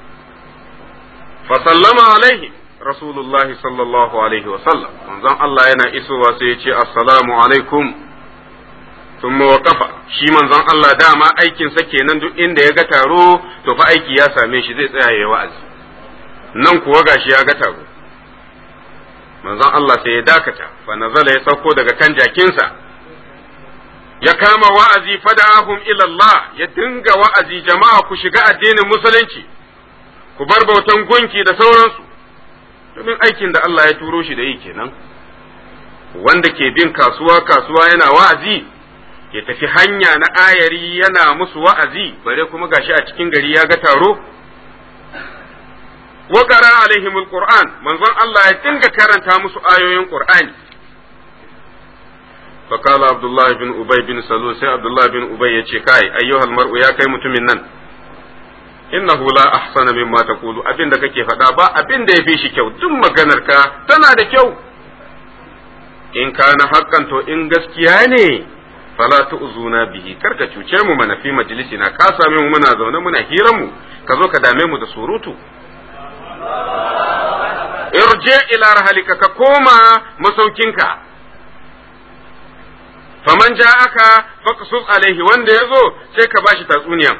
fa sallama alaihi rasulullahi sallallahu alaihi wa sallam manzon Allah yana isowa sai ya ce assalamu alaikum thumma waqafa shi manzon Allah dama aikin sa kenan duk inda ya ga taro to fa aiki ya same shi zai tsaya yayi wa'azi nan kuwa gashi ya ga taro manzon Allah sai ya dakata fa nazala ya sauko daga kan jakinsa ya kama wa'azi fada'ahum ila Allah ya dinga wa'azi jama'a ku shiga addinin musulunci ku bar bautan gunki da sauransu domin aikin da Allah ya turo shi da yi kenan wanda ke bin kasuwa kasuwa yana wa'azi ya tafi hanya na ayari yana musu wa'azi bare kuma gashi a cikin gari ya ga taro wa qara alaihim alquran manzon Allah ya dinga karanta musu ayoyin qur'ani fa qala abdullah bin ubay bin salul sai abdullah bin ubay yace kai ayyuhal mar'u ya kai mutumin nan innahu la ahsana mimma taqulu abinda kake faɗa ba abinda yafi shi kyau duk maganar ka tana da kyau in kana haqqan to in gaskiya ne fala tu'zuna bihi karka cuce mu mana fi majlisina ka same mu muna zaune muna hiran mu ka zo ka dame mu da surutu irje ila rahalika ka koma masaukinka faman ja'aka faqsus alaihi wanda yazo sai ka bashi tatsuniya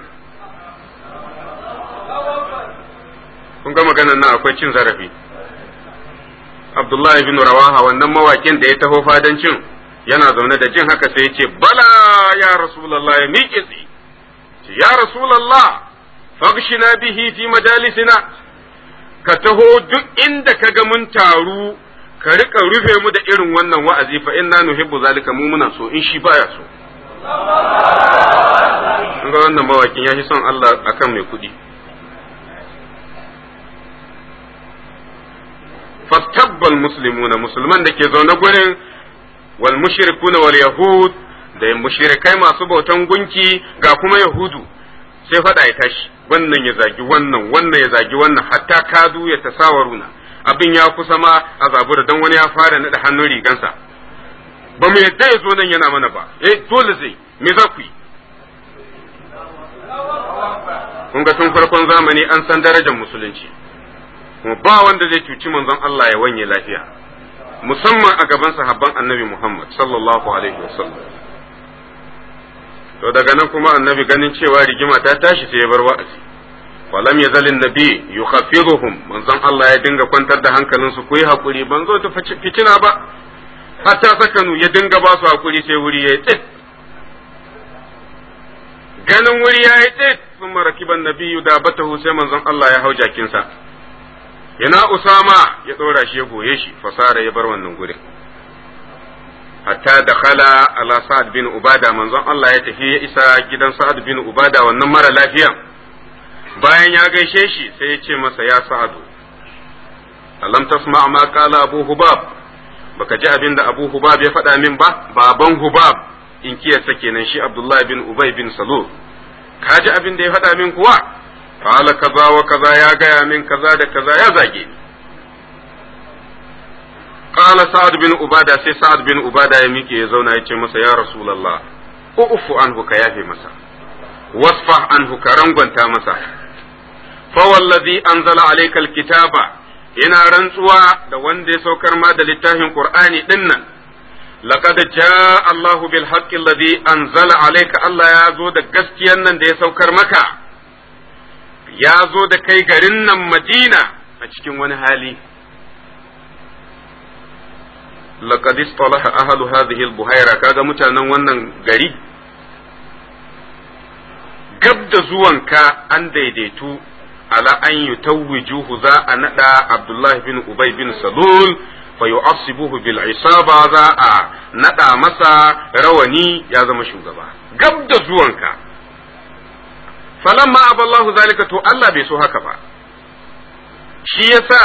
kun ga maganar nan akwai cin zarafi Abdullahi bin Rawaha wannan mawakin da ya taho fadancin yana zaune da jin haka sai ya ce bala ya rasulullah ya miƙe tsi ya rasulullah faghshina bihi fi majalisina ka taho duk inda ka ga mun taru ka rika rufe mu da irin wannan wa'azi fa inna nuhibbu zalika mu muna so in shi baya so ga wannan mawakin ya fi son Allah akan mai kuɗi fastabbal muslimuna musulman da ke zaune gurin wal mushrikuna wal yahud da mushrikai masu bautan gunki ga kuma yahudu sai fada ya tashi wannan ya zagi wannan wannan ya zagi wannan hatta kadu ya tasawaruna abin ya kusa ma a zabura dan wani ya fara nada hannun rigansa ba mu yadda ya zo nan yana mana ba eh dole zai me za ku yi kun ga tun farkon zamani an san darajar musulunci kuma ba wanda zai cuci manzon Allah ya wanye lafiya musamman a gaban sahabban annabi Muhammad sallallahu alaihi wasallam to daga nan kuma annabi ganin cewa rigima ta tashi sai ya bar wa'azi walam yazalin nabi yukhaffiruhum manzon Allah ya dinga kwantar da hankalinsu ku yi hakuri ban zo ta fitina ba hatta sakanu ya dinga ba su hakuri sai wuri yayi tsit ganin wuri yayi tsit sun marakiban nabiyyu da batahu sai manzon Allah ya hau jakinsa yana Usama ya ɗora shi ya goye shi fasara ya bar wannan gurin hatta da khala ala Sa'ad bin Ubada manzon Allah ya tafi ya isa gidan Sa'ad bin Ubada wannan mara lafiya bayan ya gaishe shi sai ya ce masa ya Sa'adu alam tasma ma qala Abu Hubab baka ji abin da Abu Hubab ya faɗa min ba baban Hubab in kiyarsa kenan shi Abdullah bin Ubay bin Salul ka ji abin da ya faɗa min kuwa qala kaza wa kaza ya gaya min kaza da kaza ya zage ni qala sa'ad bin ubada sai sa'ad bin ubada ya miƙe ya zauna ya ce masa ya rasulullah ufu anhu ka yafe masa wasfa anhu ka rangwanta masa fa wallazi anzala alaykal kitaba ina rantsuwa da wanda ya saukar ma da littafin Qur'ani din nan laqad jaa Allahu bil haqqi alladhi anzala alayka Allah ya zo da gaskiyan nan da ya saukar maka ya zo da kai garin nan Madina a cikin wani hali laqad istalaha ahlu hadhihi al buhaira kaga mutanen wannan gari gab da zuwanka an daidaitu ala an yutawwijuhu za a nada Abdullah bin Ubay bin Salul fa yu'assibuhu bil isaba za a nada masa rawani ya zama shugaba gab da zuwanka falamma aballahu zalika to Allah bai so haka ba shi yasa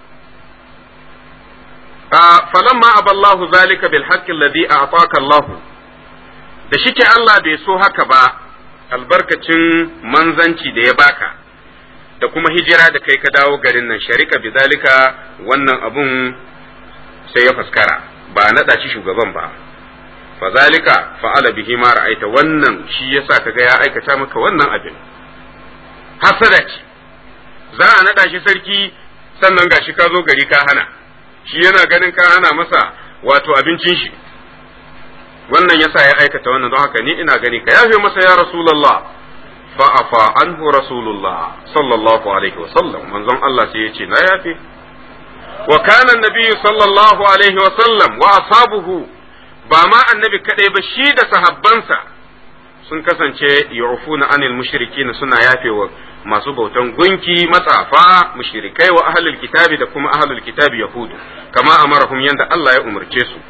falamma aballahu zalika bil haqqi alladhi a'taka Allah da shike Allah bai so haka ba albarkacin manzanci da ya baka da kuma hijira da kai ka dawo garin nan sharika bi zalika wannan abun sai ya faskara ba naɗa shi shugaban ba fa zalika fa'ala bihi ma ra'aita wannan shi yasa kaga ya aikata maka wannan abin hasada ce za a naɗa shi sarki sannan gashi ka zo gari ka hana shi yana ganin ka hana masa wato abincin shi wannan yasa ya aikata wannan don haka ni ina gani ka yafe masa ya rasulullah fa'afa anhu rasulullah sallallahu alaihi wa sallam manzon Allah sai yace na yafe wa kana annabi sallallahu alaihi wa sallam wa ashabuhu ba ma annabi kadai ba shi da sahabbansa sun kasance yu'funa anil mushrikin suna yafewa masu bautan gunki matsafa mushrikai wa ahlul kitabi da kuma ahlul kitabi yahudu kama amarahum yanda Allah ya umarce su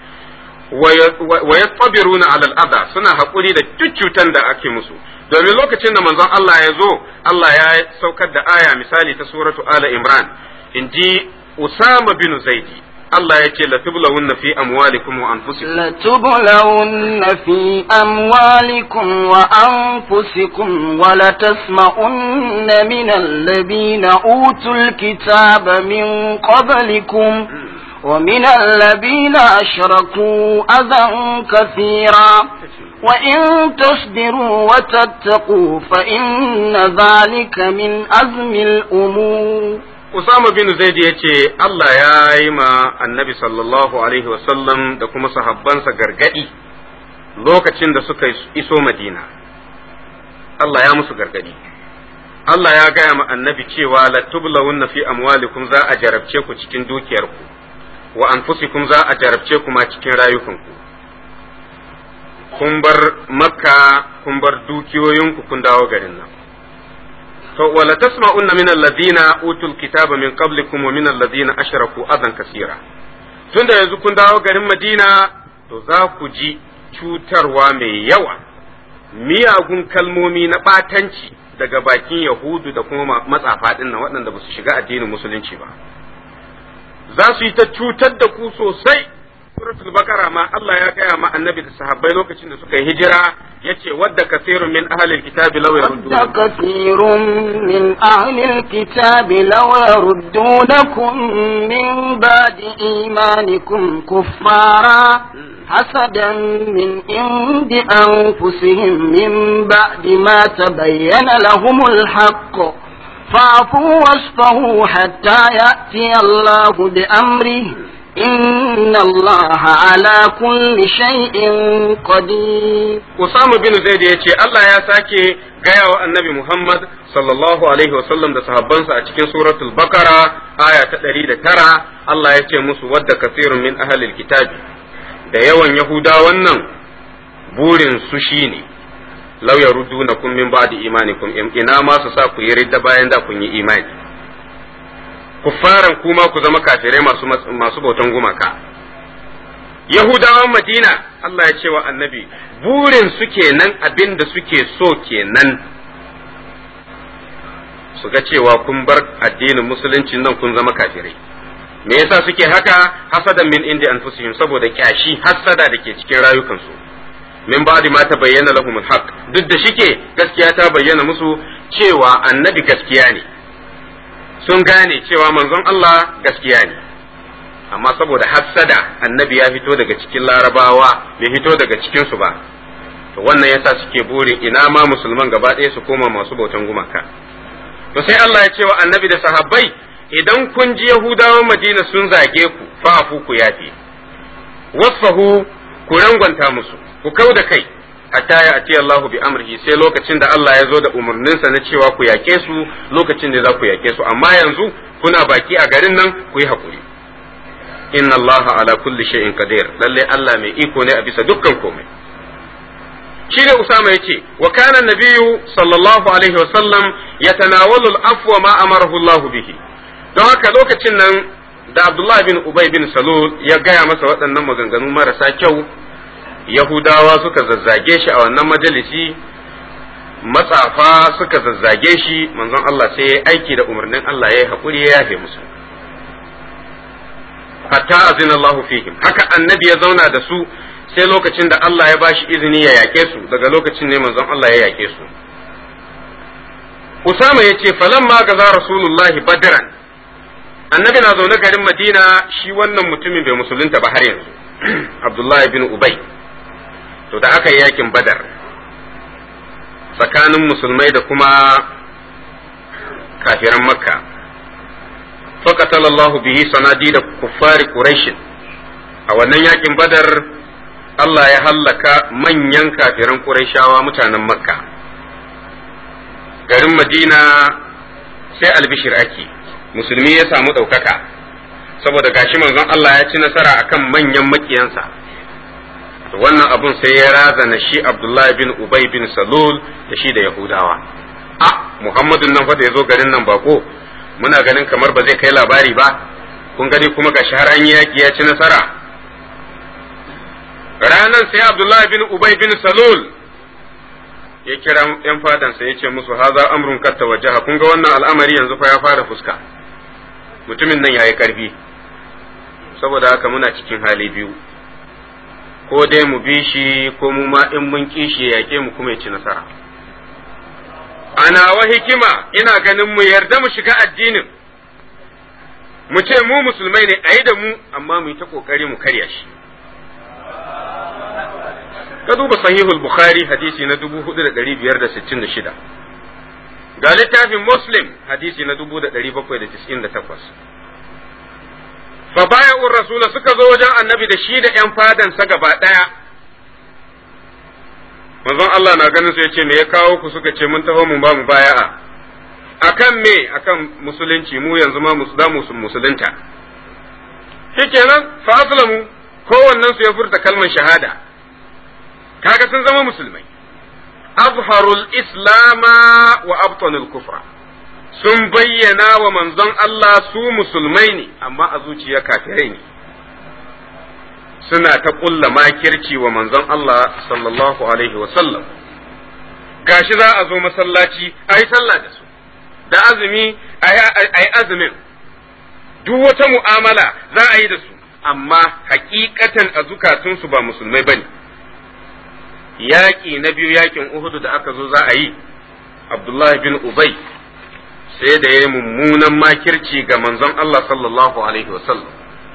wa yastabiruna ala al-adha suna hakuri da duk cutan da ake musu domin lokacin da manzon Allah ya zo Allah ya saukar da aya misali ta suratu ala imran inji usama bin zaidi Allah ya ce latublawunna fi amwalikum wa anfusikum latublawunna fi amwalikum wa anfusikum wa latasma'unna min alladhina utul kitaba min qablikum ومن الذين أشركوا أذى كثيرا وإن تصبروا وتتقوا فإن ذلك من أزم الأمور Usama bin Zaid ya ce Allah ya yi ma annabi sallallahu Alaihi wasallam da kuma sahabbansa gargadi lokacin da suka iso Madina. Allah ya musu gargadi. Allah ya gaya ma annabi cewa latublawunna fi amwalikum za a jarabce ku cikin dukiyarku. wa anfusikum za a jarabce kuma cikin rayukanku kun bar makka kun bar dukiyoyinku kun dawo garin nan to wala tasma'unna min alladhina utul kitaba min qablikum wa min alladhina ashraku adan kaseera tunda yanzu kun dawo garin Madina to za ku ji cutarwa mai yawa miyagun kalmomi na batanci daga bakin yahudu da kuma matsafa din nan waɗanda ba su shiga addinin musulunci ba za su yi ta cutar da ku sosai suratul bakara ma Allah ya gaya ma annabi da sahabbai lokacin da suka yi hijira yace wadda kasirun min ahli alkitabi law yaruddunakum wadda kasirun min ahli alkitabi law yaruddunakum min ba'di imanikum kuffara hasadan min indi anfusihim min ba'di ma tabayyana lahumul haqq فاعفوا واصفحوا حتى يأتي الله بأمره إن الله على كل شيء قدير Usama bin Zaid ya ce Allah ya sake gaya wa annabi Muhammad sallallahu alaihi wasallam da sahabbansa a cikin suratul Bakara aya ta ɗari da tara Allah ya ce musu wadda kasirun min ahlil kitabi da yawan Yahudawan nan burin su shine law yarudunakum min ba'di imanikum ina ma su sa ku yi ridda bayan da kun yi imani kuffaran kuma ku zama kafirai masu masu bautan gumaka yahudawan madina Allah ya ce wa annabi burin su kenan abin da suke so kenan su ga cewa kun bar addinin musulunci nan kun zama kafirai me yasa suke haka hasadan min indi anfusihim saboda kyashi hasada da ke cikin rayukansu min ba'di ma tabayyana lahum al-haq duk da shike gaskiya ta bayyana musu cewa annabi gaskiya ne sun gane cewa manzon Allah gaskiya ne amma saboda hassada annabi ya fito daga cikin larabawa bai fito daga cikin su ba to wannan yasa suke burin ina ma musulman gaba ɗaya su koma masu bautan gumaka to sai Allah ya ce wa annabi da sahabbai idan kun ji Yahudawan Madina sun zage ku fa'afu ku yafe wasfahu ku rangwanta musu ku kau da kai hatta ya ati Allahu bi amrihi sai lokacin da Allah ya zo da umarninsa na cewa ku yake su lokacin da za ku yake su amma yanzu kuna baki a garin nan ku yi hakuri inna Allah ala kulli shay'in qadir lalle Allah mai iko ne a bisa dukkan komai shi ne Usama yace wa kana nabiyyu sallallahu alaihi wa sallam yatanawalu al-afwa ma amarahu Allah bihi don haka lokacin nan da Abdullah bin Ubay bin Salul ya gaya masa waɗannan maganganu marasa kyau Yahudawa suka zazzage shi a wannan majalisi matsafa suka zazzage shi manzon Allah sai ya aiki da umarnin Allah ya yi haƙuri ya yafe musu hatta azina Allah fihim haka annabi ya zauna da su sai lokacin da Allah ya bashi izini ya yake su daga lokacin ne manzon Allah ya yake su Usama yace falamma gaza Rasulullahi Badran annabi na zaune garin Madina shi wannan mutumin bai musulunta ba har yanzu Abdullahi bin Ubay to da aka yi yakin Badar tsakanin musulmai da kuma kafiran Makka faqatala Allahu bihi sanadida kuffari Quraish a wannan yakin Badar Allah ya hallaka manyan kafiran Qurayshawa mutanen Makka garin Madina sai albishir ake musulmi ya samu ɗaukaka saboda gashi manzon Allah ya ci nasara akan manyan makiyansa wannan abun sai ya razana shi Abdullah bin Ubay bin Salul da shi da Yahudawa a Muhammadun nan fa da yazo garin nan bako muna ganin kamar ba zai kai labari ba kun gani kuma gashi har an yi yaki ya ci nasara ranan sai Abdullah bin Ubay bin Salul ya kira yan fadansa ya ce musu haza amrun katta wajaha kun ga wannan al'amari yanzu fa ya fara fuska mutumin nan yayi karfi saboda haka muna cikin hali biyu ko dai mu bi shi ko mu ma in mun kishi yake mu kuma ya ci nasara ana wa hikima ina ganin mu yarda mu shiga addinin mu ce mu musulmai ne ayi da mu amma mu yi ta kokari mu karya shi ka duba sahihul bukhari hadisi na dubu hudu da dari biyar da sittin da shida ga littafin muslim hadisi na dubu da dari bakwai da tis'in da takwas fa baya'ur rasula suka zo wajen annabi da shi da yan fadansa gaba daya manzon Allah na ganin su yace me ya kawo ku suka ce mun taho mun ba mu baya'a akan me akan musulunci mu yanzu ma musulmu musulunta shikenan fa aslamu kowannen su ya furta kalmar shahada kaga sun zama musulmai azharul islama wa abtanul kufra sun bayyana wa manzon Allah su musulmai ne amma a zuciya kafirai ne suna ta kulla makirci wa manzon Allah sallallahu alaihi wa sallam gashi za a zo masallaci ayi sallah da su da azumi ayi azumin duk wata mu'amala za a yi da su amma hakikatan a zukatunsu ba musulmai bane yaƙi na biyu yaƙin Uhudu da aka zo za a yi Abdullahi bin Ubay sai da ya yi mummunan makirci ga manzon Allah sallallahu alaihi wasallam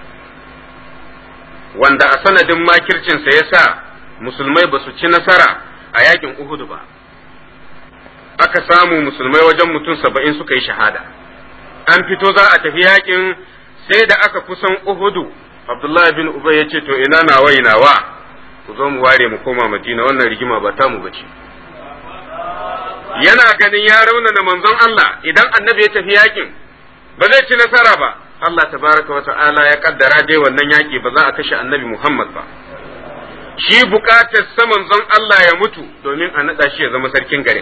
wanda a sanadin makircinsa ya sa musulmai ba su ci nasara a yaƙin Uhudu ba aka samu musulmai wajen mutum saba'in suka yi shahada an fito za a tafi yaƙin sai da aka kusan Uhudu Abdullahi bin Ubay ya ce to ina nawa nawa ku zo mu ware mu koma Madina wannan rigima ba ta mu bace yana ganin ya raunana manzon Allah idan annabi ya tafi yakin ba zai ci nasara ba Allah tabaraka wa ta'ala ya kaddara dai wannan yaki ba za a kashe annabi Muhammad ba shi bukatar sa manzon Allah ya mutu domin a nada shi ya zama sarkin garin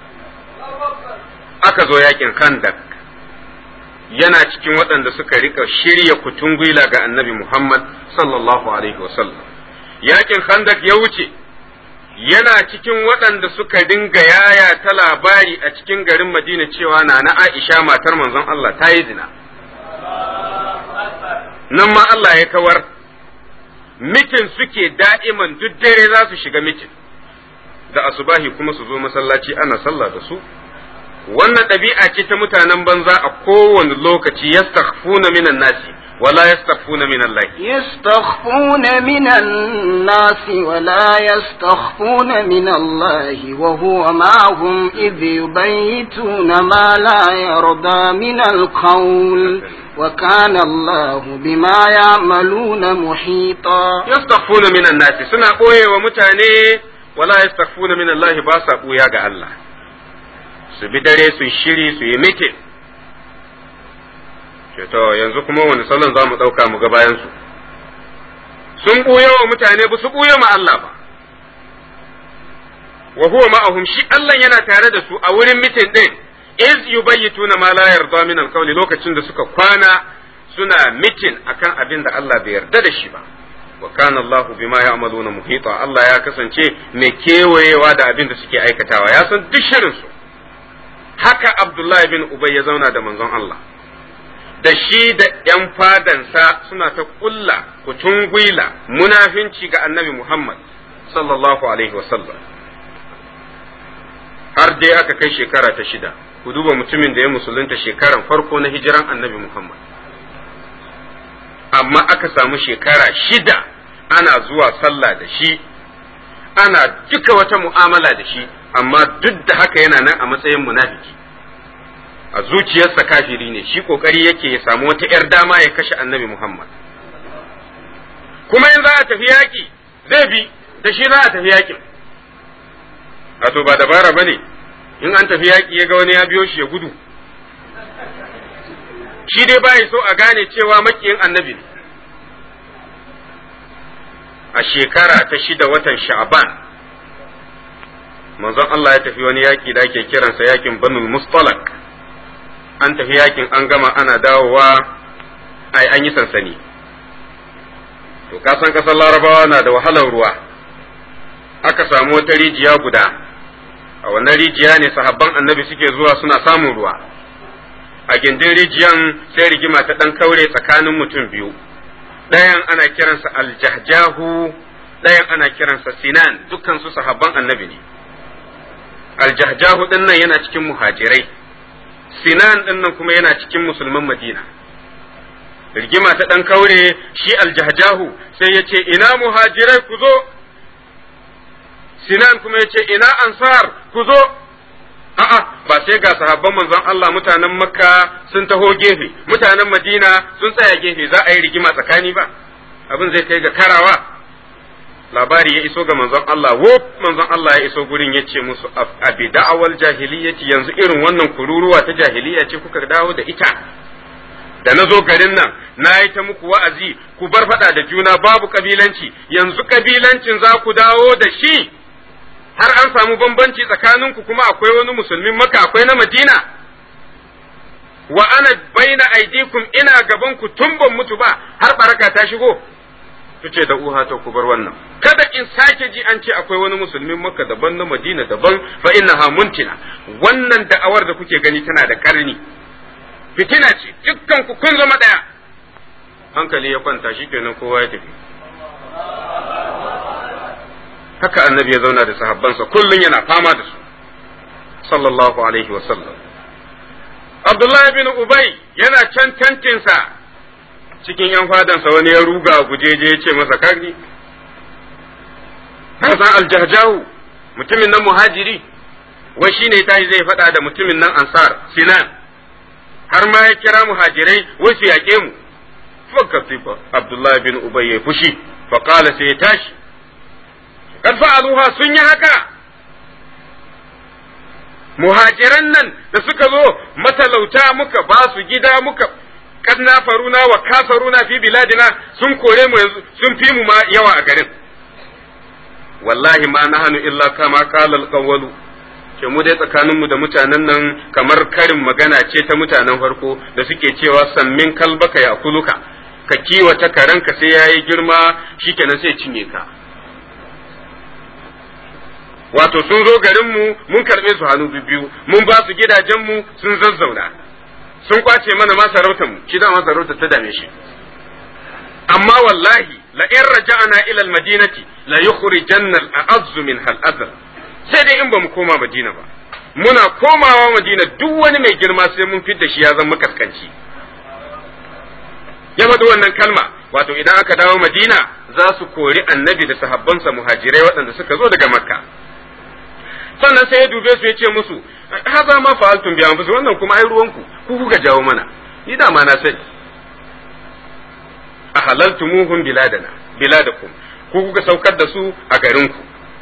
aka zo yakin Khandak yana cikin waɗanda suka rika shirya kutungwila ga annabi Muhammad sallallahu alaihi wasallam yakin Khandak ya wuce yana cikin waɗanda suka dinga yaya ta labari a cikin garin Madina cewa na na Aisha matar manzon Allah ta yi zina nan ma Allah ya kawar mitin suke da'iman duk dare za su shiga mitin da asubahi kuma su zo masallaci ana sallah da su wannan ɗabi'a ce ta mutanen banza a kowane lokaci yastakhfuna minan nasi wala yastakhfuna min Allah yastakhfuna minan nasi wala yastakhfuna min Allah wa huwa ma'ahum idh yubayituna ma la yarda min al-qawl wa kana Allah bima ya'maluna muhita. yastakhfuna minan nasi suna boyewa mutane wala yastakhfuna min Allah ba sa boya ga Allah, su bi dare su shiri su yi mitin. To yanzu kuma wani salon za mu ɗauka mu ga bayansu, sun ɓuya wa mutane ba su ɓuya ma Allah ba, wa huwa ma'ahum shi Allah yana tare da su a wurin mitin ɗin, iz yubayyituna ma la yarda min alqawli, lokacin da suka kwana suna mitin akan abin da Allah bai yarda da shi ba. Wa kana Allahu bima ya'maluna muhita, Allah ya kasance mai kewayewa da abin da suke aikatawa, ya san duk shirin su. Haka Abdullahi bin Ubay ya zauna da manzon Allah, da shi da ‘yan fadansa suna ta ƙulla kutun gwila munafinci ga annabi Muhammad sallallahu Alaihi wasallam. Har dai aka kai shekara ta shida, ku duba mutumin da ya musulunta shekaran farko na hijiran annabi Muhammad. Amma aka samu shekara shida ana zuwa sallah da shi, ana duka wata mu'amala da shi, amma duk da haka yana nan a matsayin munafiki. A zuciyarsa kafiri ne, shi kokari yake ya samu wata ‘yar dama ya kashe annabi Muhammad. Kuma in za a tafi yaƙi zai bi da shi za a tafi yaƙin. Wato ba dabara ba ne, in an tafi yaƙi ya ga wani ya biyo shi ya gudu. Shi dai ba so a gane cewa makiyin annabi ne. A shekara ta shida watan Sha'ban, manzon Allah ya tafi wani yaƙi da ake kiransa yaƙin Banul Mustalak. An tafi yakin an gama ana dawowa ai an yi sansani. To kasan kasar Larabawa na da wahalar ruwa, aka samu wata rijiya guda, a wannan rijiya ne sahabban annabi suke zuwa suna samun ruwa. A gindin rijiyan sai rigima ta ɗan kaure tsakanin mutum biyu, ɗayan ana kiransa Aljahjahu, ɗayan ana kiransa Sinan, dukkan su sahabban annabi ne. Aljahjahu ɗin nan yana cikin muhajirai, Sinan ɗin nan kuma yana cikin musulman Madina. Rigima ta ɗan kaure, shi Aljahjahu sai ya ce, ina muhajirai ku zo, Sinan kuma ya ce, ina ansar ku zo, a'a ba sai ga sahabban manzon Allah mutanen Makka sun taho gefe, mutanen Madina sun tsaya gefe, za a yi rigima tsakani ba, abin zai kai ga karawa. Labari ya iso ga manzon Allah, wo manzon Allah ya iso gurin ya ce musu, abi da'awal jahiliyyati, yanzu irin wannan kururuwa ta jahiliya ce kuka dawo da ita. Da na zo garin nan, na yi ta muku wa'azi, ku bar faɗa da juna babu kabilanci, yanzu kabilancin za ku dawo da shi, har an samu bambanci tsakaninku kuma akwai wani musulmin Makka akwai na Madina. Wa ana baina aidikum, ina gaban ku tun ban mutu ba, har baraka ta shigo. ce da uha ta ku bar wannan, kada in sake ji an ce akwai wani musulmin Makka daban na Madina daban, fa innaha muntina, wannan da'awar da kuke gani tana da karni, fitina ce, dukkan ku kun zama daya. Hankali ya kwanta, shikenan kowa ya tafi. Haka annabi ya zauna da sahabbansa kullun yana fama da su sallallahu alaihi wa sallam. Abdullahi bin Ubay yana can tantinsa, cikin ‘yan fadansa wani ya ruga gujeje ya ce masa kagni, ka san Aljahjahu mutumin nan muhajiri, wai shi ne tashi zai faɗa da mutumin nan ansar Sinan, har ma ya kira muhajirai wai su yaƙe mu. Fakatifa Abdullahi bin Ubay ya fushi, faƙala sai ya tashi, kad fa'aluha sun yi haka. Muhajiran nan da suka zo matalauta muka ba su gida muka kad nafaruna wa kasaruna fi biladina, sun kore mu yanzu sun fi mu ma yawa a garin. Wallahi ma nahanu illa kama qala al-qawwalu, ke mu dai tsakanin mu da mutanen nan kamar karin magana ce ta mutanen farko da suke cewa sammin kalbaka ya kuluka, ka kiwata karanka sai yayi girma shikenan sai cinye ka. Wato sun zo garin mu mun karbe su hannu biyu, mun ba su gidajen mu sun zazzauna, sun kwace mana ma sarautar mu, shi da ma sarautar ta dame shi. Amma wallahi la in raja'na ila al-madinati la yukhrijanna al-a'azzu min al-azl, sai dai in ba mu koma Madina ba, muna komawa Madina duk wani mai girma sai mun fidda shi ya zama kaskanci ya faɗi wannan kalma wato idan aka dawo Madina za su kori annabi da sahabbansa muhajirai waɗanda suka zo daga Makka sannan sai ya dube su ya ce musu haza ma fa'altum bi anfusikum wannan kuma ai ruwanku ku kuka jawo mana ni da ma na sani ahalaltumuhum biladana biladakum ku kuka saukar da su a garinku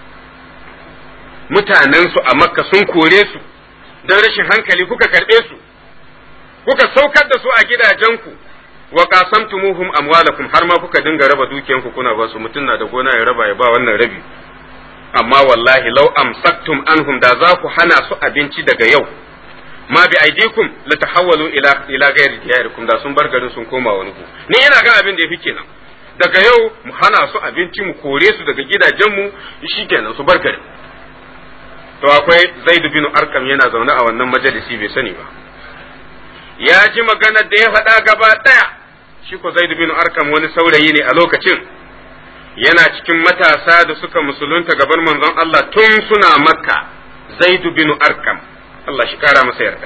mutanen su a Makka sun kore su don rashin hankali kuka karbe su kuka saukar da su a gidajenku wa qasamtumuhum amwalakum har ma kuka dinga raba dukiyanku kuna ba su mutun na da gona ya raba ya ba wannan rabi amma wallahi law amsaktum anhum da za ku hana su abinci daga yau ma bi aidikum la tahawwalu ila ila ghairi diyarikum da sun bar garin sun koma wani ku ni ina ga abin da yafi kenan daga yau mu hana su abinci mu kore su daga gidajen mu shikenan su bar garin to akwai Zaid bin Arqam yana zaune a wannan majalisi bai sani ba ya ji maganar da ya faɗa gaba ɗaya shi ko Zaid bin Arqam wani saurayi ne a lokacin yana cikin matasa da suka musulunta gaban manzon Allah tun suna Makka Zaid bin Arqam Allah shi kara masa yarda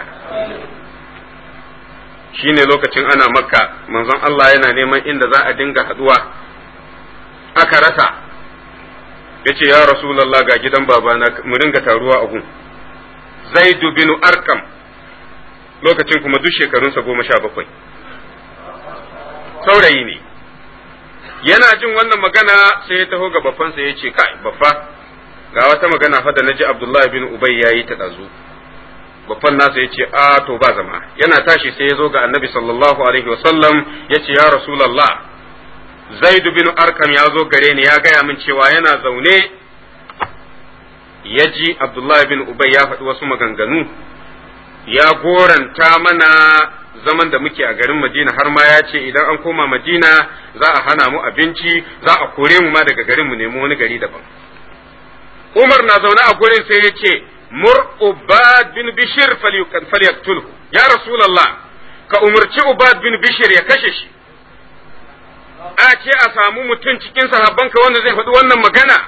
shine lokacin ana Makka manzon Allah yana neman inda za a dinga haduwa aka rasa yace ya Rasulullah ga gidan babana mu dinga taruwa a gun Zaid bin Arqam lokacin kuma duk shekarunsa goma sha bakwai saurayi ne yana jin wannan magana sai ya taho ga babbansa ya ce kai babba ga wata magana fa da naji Abdullahi bin Ubay yayi ta dazu babban nasa ya ce a to ba zama yana tashi sai ya zo ga Annabi sallallahu alaihi wasallam ya ce ya Rasulullah Zaid bin Arqam ya zo gare ni ya gaya min cewa yana zaune ya ji Abdullahi bin Ubay ya faɗi wasu maganganu ya goranta mana zaman da muke a garin Madina har ma ya ce idan an koma Madina za a hana mu abinci za a kore mu ma daga garin mu nemi wani gari daban Umar na zaune a gurin sai ya ce mur Ubad bin Bishir falyaqtulhu ya Rasulullah ka umarci Ubad bin Bishir ya kashe shi a ce a samu mutum cikin sahabbanka wanda zai faɗi wannan magana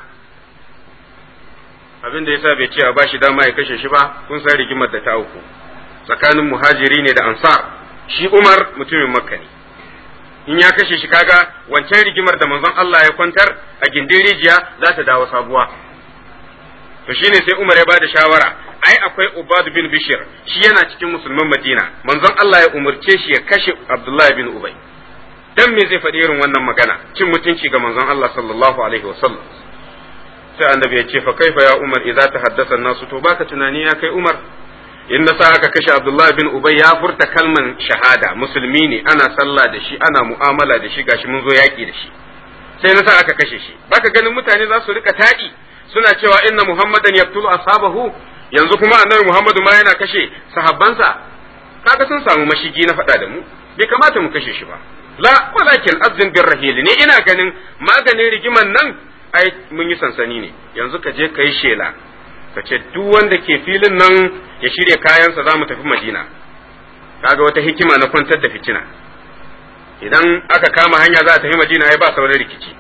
abin da yasa bai ce a bashi dama ya kashe shi ba kun san rigimar da ta auku tsakanin muhajiri ne da ansar shi Umar mutumin Makka ne in ya kashe shi kaga wancan rigimar da manzon Allah ya kwantar a gindin rijiya za ta dawo sabuwa to shine sai Umar ya bada shawara ai akwai Ubad bin Bishir shi yana cikin musulman Madina manzon Allah ya umurce shi ya kashe Abdullah bin Ubay dan me zai faɗi irin wannan magana cin mutunci ga manzon Allah sallallahu alaihi wasallam sai annabi ya ce fa kaifa ya Umar idza tahaddasa an-nasu to baka tunani ya kai Umar in na sa aka kashe Abdullah bin Ubay ya furta kalman shahada musulmi ne ana sallah da shi ana mu'amala da shi gashi mun zo yaki da shi sai na sa aka kashe shi baka ganin mutane za su rika taɗi suna cewa inna Muhammadan yaqtulu ashabahu yanzu kuma annabi Muhammadu ma yana kashe sahabbansa kaga sun samu mashigi na faɗa da mu bai kamata mu kashe shi ba la walakin azzin bir rahil ne ina ganin maganin rigiman nan ai mun yi sansani ne yanzu ka je kai shela ka ce duk wanda ke filin nan ya shirya kayansa za mu tafi Madina kaga wata hikima na kwantar da fitina idan aka kama hanya za a tafi Madina ai ba sauran rikici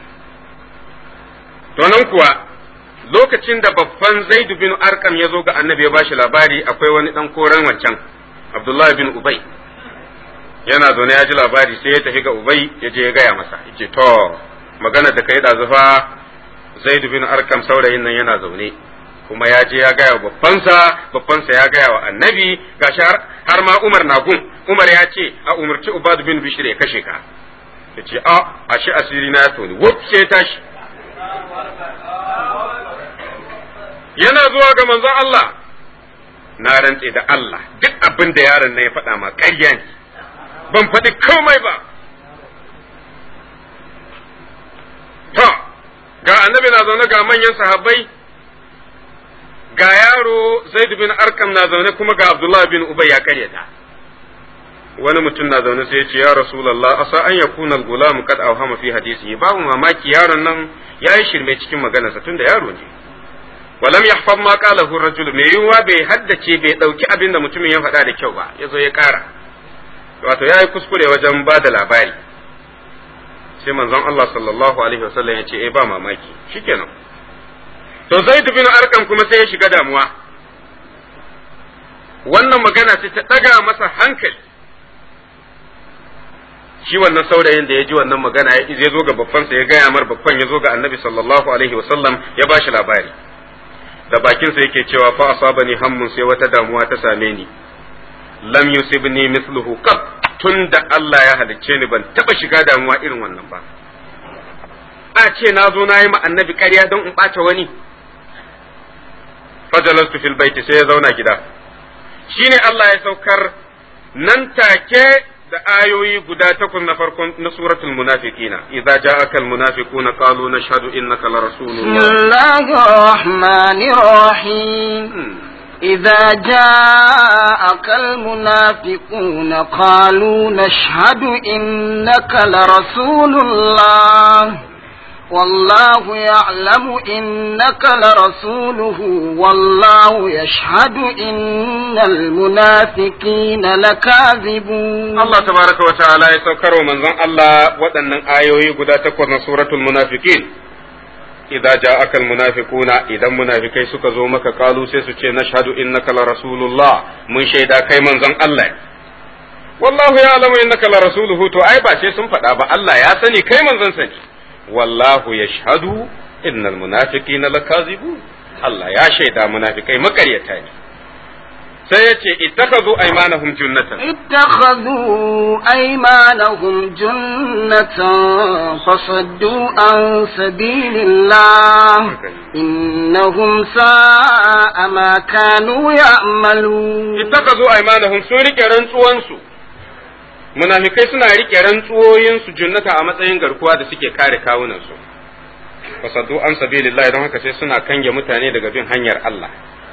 to nan kuwa lokacin da babban Zaid bin Arqam ya zo ga Annabi ya bashi labari akwai wani dan koran wancan Abdullah bin Ubay yana zaune ya ji labari sai ya tafi ga Ubay ya je ya gaya masa yace to magana da kai da zufa Zaid bin Arqam saurayin nan yana zaune kuma ya je ya gaya wa babbansa babbansa ya gaya wa Annabi gashi har ma Umar na gun Umar ya ce a umarci Ubad bin Bishr ya kashe ka yace a ashe asiri na to ne wuf sai tashi yana zuwa ga manzon Allah na rantse da Allah duk abin da yaron nan ya faɗa ma ƙarya ne ban faɗi komai ba to ga Annabi na zaune ga manyan sahabbai ga yaro Zaid bin Arqam na zaune kuma ga Abdullah bin Ubay ya karyata wani mutum na zaune sai ya ce ya Rasulullah asa an yakuna al-gulam qad awhama fi hadisi babu mamaki yaron nan yayi shirme cikin maganarsa tunda yaro ne walam yahfaz ma qalahu ar-rajul me yuwa bai haddace bai dauki abin da mutumin ya faɗa da kyau ba yazo ya ƙara wato yayi kuskure wajen ba da labari sai manzon Allah sallallahu alaihi wasallam ya ce eh ba mamaki shikenan to Zaid bin Arqam kuma sai ya shiga damuwa wannan magana ce ta ɗaga masa hankali. Shi wannan saurayin da ya ji wannan magana ya zo ga babbansa ya gaya mar, babban ya zo ga annabi sallallahu alaihi wasallam ya ba shi labari. Da bakinsa yake cewa fa asabani hammun, sai wata damuwa ta same ni. Lam yusibni mithluhu qat, tun da Allah ya halicce ni ban taba shiga damuwa irin wannan ba. A ce na zo na yi ma annabi ƙarya don in ɓata wani. Fajalastu fil baiti, sai ya zauna gida. Shine Allah ya saukar nan take da ayoyi guda takwas na farkon na suratul munafiqina. Idza ja'aka al munafiquna qalu nashhadu innaka la rasulullah. Bismillahir rahmanir rahim. إذا جاءك المنافقون قالوا نشهد إنك لرسول الله والله يعلم إنك لرسوله والله يشهد إن المنافقين لكاذبون. الله تبارك وتعالى يسكر من ذن الله وأن آيوي قد تكون سورة المنافقين. إذا جاءك المنافقون إذا منافقين سكزوا مك قالوا سيسوچي نشهد إنك لرسول الله من شهدا كي من ذن الله والله يعلم إنك لرسوله. تو أي باشي سنفدا با الله يا سني كي من ذن سني والله يشهد إن المنافقين لكاذبون. الله يا شهدا منافقين مكريتاني. سيأتي اتخذوا أيمانهم جنة اتخذوا أيمانهم جنة فصدوا عن سبيل الله إنهم ساء ما كانوا يعملون. اتخذوا أيمانهم سورك رنسوانسو munafikai suna rike rantsuwoyinsu junnata a matsayin garkuwa da suke kare kawunansu. Fasaddu an sabilillah, don haka sai suna kange mutane daga bin hanyar Allah.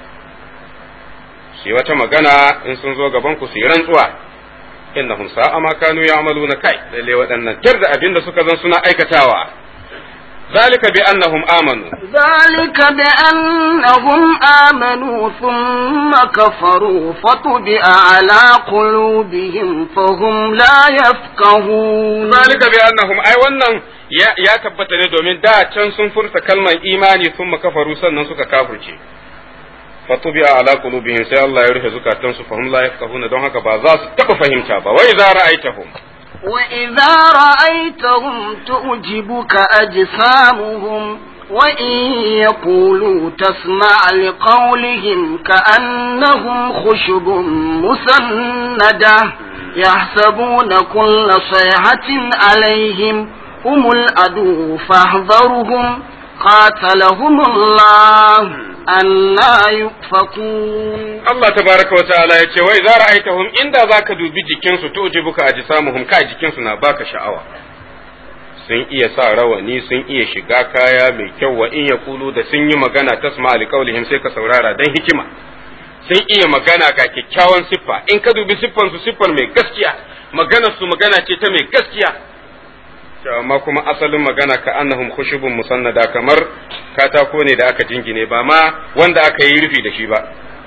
Shi wata magana in sun zo gaban ku su yi rantsuwa, innahum sa'a ma kanu ya'maluna, kai lalle waɗannan tir da abinda suka zan suna aikatawa. zalika bi annahum amanu zalika bi annahum amanu thumma kafaru fatubi'a ala qulubihim fahum la yafqahun. zalika bi annahum, ai wannan ya tabbata ne domin da can sun furta kalmar imani thumma kafaru sannan suka kafirce. fatubi'a ala qulubihim, sai Allah ya rufe zukatansu fahum la yafqahuna, don haka ba za su taba fahimta ba. wa idza ra'aytahum wa idza ra'aytahum tu'jibuka ajsamuhum wa in yaqulu tasma' liqawlihim ka'annahum khushubun musannada yahsabuna kulla sayhatin alayhim humul adu fahdharuhum قاتلهم الله أنا يؤفكون. الله تبارك وتعالى يقول وإذا رأيتهم إن ذاك دوبي جكنسو تعجبك أجسامهم كاي جكنسو نباك شعوى. sun iya sa rawani sun iya shiga kaya mai kyau wa in ya kulu da sun yi magana tasma alqaulihim sai ka saurara dan hikima. Sun iya magana ga kyakkyawan siffa, in ka dubi siffan su siffar mai gaskiya, maganar su magana ce ta mai gaskiya. amma kuma asalin magana ka annahum khushubun musannada, kamar katako ne da aka jingine ba ma wanda aka yi rufi da shi ba,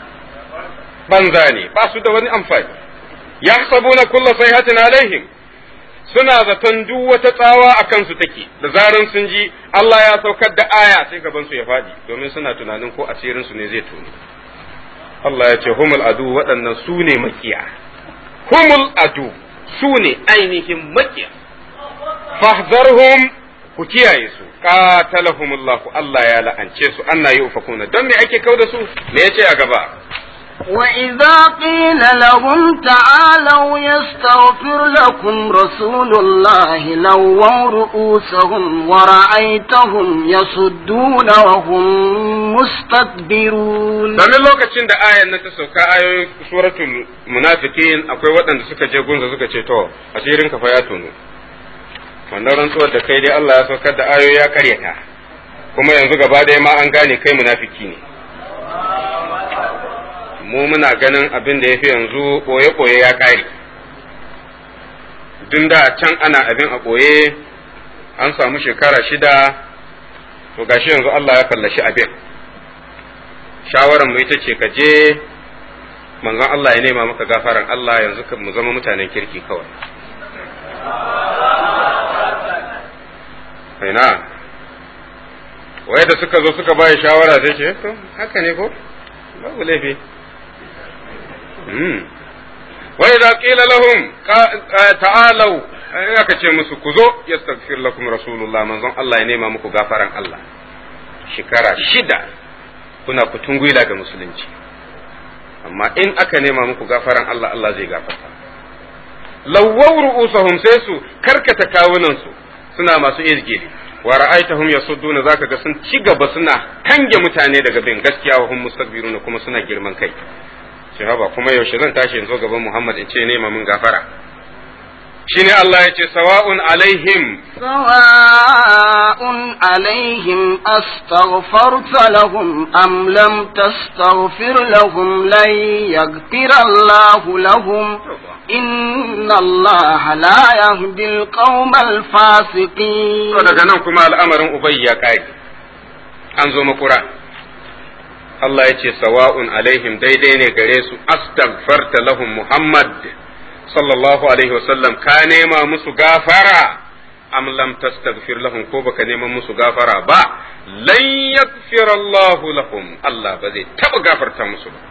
banza ne, ba su da wani amfani. yahsabuna kulla sayhatin alaihim, suna zaton duk wata tsawa a kansu take, da zaran sun ji Allah ya saukar da aya sai gaban su ya fadi, domin suna tunanin ko asirin su ne zai tuni. Allah ya ce humul adu, waɗannan su ne makiya, humul adu su ne ainihin makiya. fahzarhum, ku kiyaye su, qatalahumullah, Allah ya la'ance su, anna yufakuna, don me ake kauda su? Me yace a gaba? wa idza qila lahum ta'alu yastaghfir lakum rasulullahi lawaw ru'usahum wa ra'aytahum yasudduna wa hum mustakbirun. Dan lokacin da ayan nan ta sauka, ayoyin suratul munafiqin, akwai waɗanda suka je gunza suka ce to asirin ka fa ya tunu, wannan rantsuwar da kai dai Allah ya saukar da ayoyi ya karyata, kuma yanzu gaba ɗaya ma an gane kai munafiki ne. Mu muna ganin abin da ya fi yanzu ɓoye-ɓoye ya ƙare. Dun da can ana abin a ɓoye an samu shekara shida, to gashi yanzu Allah ya fallashi abin. Shawaran mu ita ce ka je manzon Allah ya nema maka gafaran Allah, yanzu mu zama mutanen kirki kawai. Aina, wai da suka zo suka bayi shawara sai ce, to haka ne ko? Babu laifi. wa idza qila lahum ta'alu aka ce musu ku zo yastaghfir lakum rasulullah manzon Allah ya nema muku gafaran Allah shekara shida kuna kutungwila ga musulunci amma in aka nema muku gafaran Allah Allah zai gafarta lawwaw ru'usahum sai su karkata kawunan su suna masu izgili wa ra'aitahum yasudduna zaka ga sun ci gaba suna kange mutane daga bin gaskiya wa hum mustakbiruna kuma suna girman kai sai haba kuma yaushe zan tashi in zo gaban Muhammad in ce nema mun gafara shine Allah ya ce sawa'un alaihim sawa'un alaihim astaghfarta lahum am lam tastaghfir lahum lan yaghfira Allahu lahum inna Allah la yahdi al-qawma al-fasiqin. To daga nan kuma al'amarin Ubay ya kai an zo makura Allah ya ce sawa'un alaihim daidai ne gare su astaghfarta lahum Muhammad sallallahu alaihi wasallam ka nema musu gafara am lam tastaghfir lahum ko baka nema musu gafara ba lan yaghfir Allah lahum Allah ba zai taba gafarta musu ba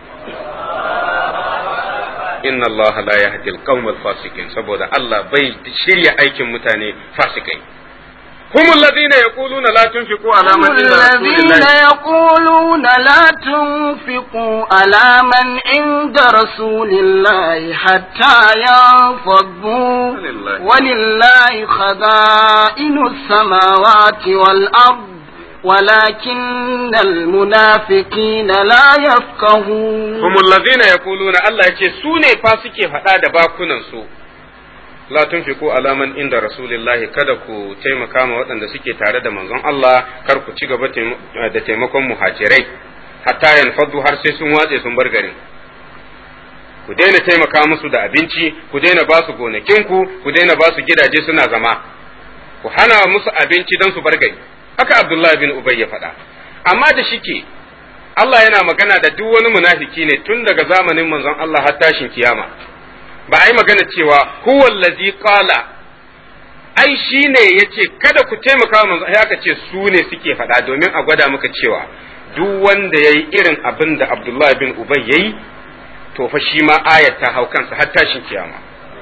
inna Allah la yahdi al-qawm al-fasiqin saboda Allah bai shirya aikin mutane fasikai هم الذين يقولون لا تنفقوا على من عند رسول الله الذين يقولون لا تنفقوا على من عند رسول الله حتى ينفضوا ولله خزائن السماوات والأرض ولكن المنافقين لا يفقهون هم الذين يقولون الله يجسوني فاسكي فتا دباكنا سوء la tunfiqu ala man inda rasulillahi kada ku taimaka ma waɗanda suke tare da manzon Allah kar ku ci gaba da taimakon muhajirai hatta yanfadu har sai sun watse sun bar garin ku daina taimaka musu da abinci ku daina ba su gonakinku ku daina ba su gidaje suna zama ku hana musu abinci don su bar gari haka Abdullah bin Ubay ya faɗa amma da shike Allah yana magana da duk wani munafiki ne tun daga zamanin manzon Allah har tashin kiyama ba a yi magana cewa huwa allazi qala ai shine yace kada ku taimaka manzo ai aka ce su ne suke faɗa domin a gwada maka cewa duk wanda yayi irin abin da Abdullah bin Ubay yayi to fa shi ma ayat ta hau kansa har tashin kiyama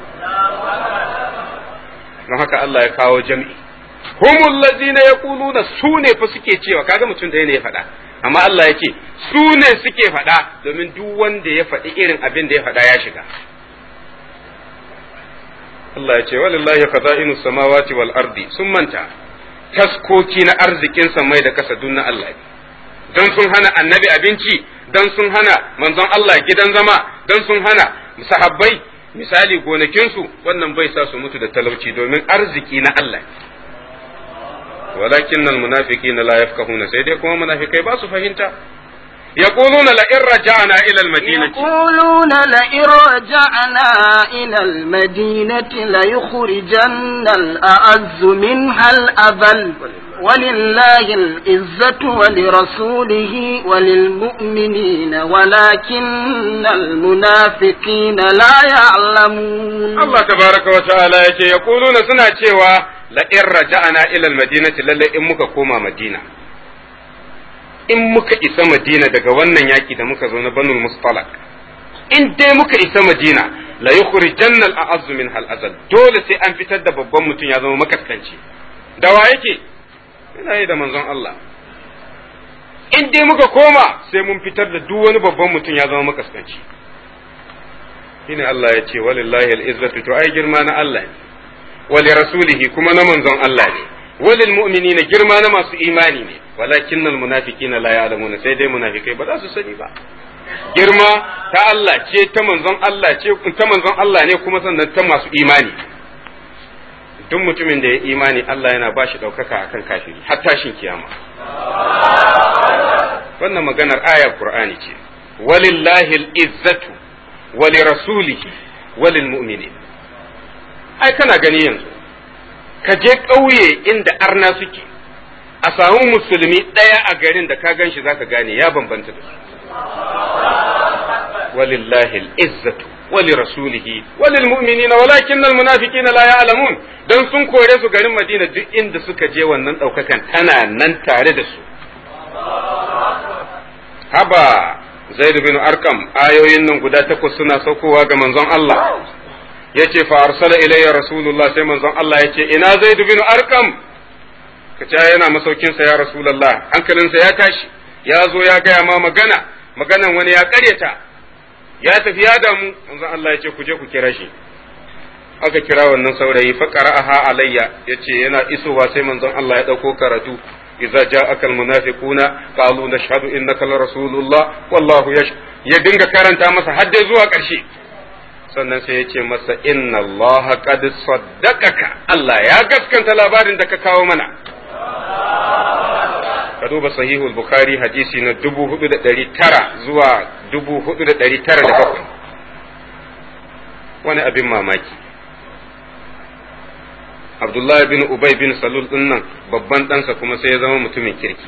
don haka Allah ya kawo jami'i humul ladzina yaquluna su ne fa suke cewa kaga mutum da yana ya faɗa amma Allah yake su ne suke faɗa domin duk wanda ya faɗi irin abin da ya faɗa ya shiga Allah ya ce walillahi khaza'inus samawati wal ardi sun manta taskoki na arzikin samai da kasa dun na Allah dan sun hana annabi abinci dan sun hana manzon Allah gidan zama dan sun hana sahabbai misali gonakin su wannan bai sa su mutu da talauci domin arziki na Allah walakinnal munafiqina la yafqahuna sai dai kuma munafikai ba su fahimta يقولون لئن رجعنا إلى المدينة يقولون لئن رجعنا إلى المدينة ليخرجن الأعز منها الأذل ولله العزة ولرسوله وللمؤمنين ولكن المنافقين لا يعلمون الله تبارك وتعالى يقولون سنة لئن رجعنا إلى المدينة للي إمك كوما مدينة in muka isa Madina daga wannan yaki da muka zo na Banul Mustalaq in dai muka isa Madina la yukhrijanna al-a'azz min al-azal dole sai an fitar da babban mutum ya zama makaskanci da wa yake ina yi da manzon Allah in dai muka koma sai mun fitar da duk wani babban mutum ya zama makaskanci shine Allah ya ce walillahi al-izzatu to ai girma na Allah ne wali rasulihi kuma na manzon Allah ne walil mu'minina girma na masu imani ne walakinnal munafiqina la ya'lamuna sai dai munafikai ba za su sani ba girma ta Allah ce ta manzon Allah ce ta manzon Allah ne kuma sannan ta masu imani duk mutumin da ya imani Allah yana ba shi daukaka akan kafiri har tashin kiyama wannan maganar ayar Qur'ani ce walillahi al-izzatu wali rasulihi walil mu'minin ai kana gani yanzu ka je ƙauye inda arna suke a samu musulmi ɗaya a garin da ka gan shi zaka gane ya bambanta da su walillahi al-izzatu wali rasulihi walil mu'minina walakinnal munafiqina la ya'lamun dan sun kore su garin Madina duk inda suka je wannan daukakan tana nan tare da su haba Zaid bin Arqam ayoyin nan guda takwas suna saukowa ga manzon Allah yace fa arsala ilayya rasulullah sai manzon Allah yace ina Zaid bin Arqam kace yana masaukin sa ya rasulullah hankalinsa ya tashi ya zo ya gaya ma magana maganan wani ya karyata ya tafi ya damu manzon Allah yace ku je ku kira shi aka kira wannan saurayi fa qara'aha alayya yace yana isowa sai manzon Allah ya dauko karatu idza ja'aka almunafiquna qalu nashhadu innaka la rasulullah wallahu yash ya dinga karanta masa har dai zuwa ƙarshe sannan sai ya ce masa inna Allah qad saddaqaka Allah ya gaskanta labarin da ka kawo mana ka duba sahihul bukhari hadisi na dubu hudu da ɗari tara zuwa dubu hudu da ɗari tara da bakwai wani abin mamaki Abdullah bin Ubay bin Salul din nan babban ɗansa kuma sai ya zama mutumin kirki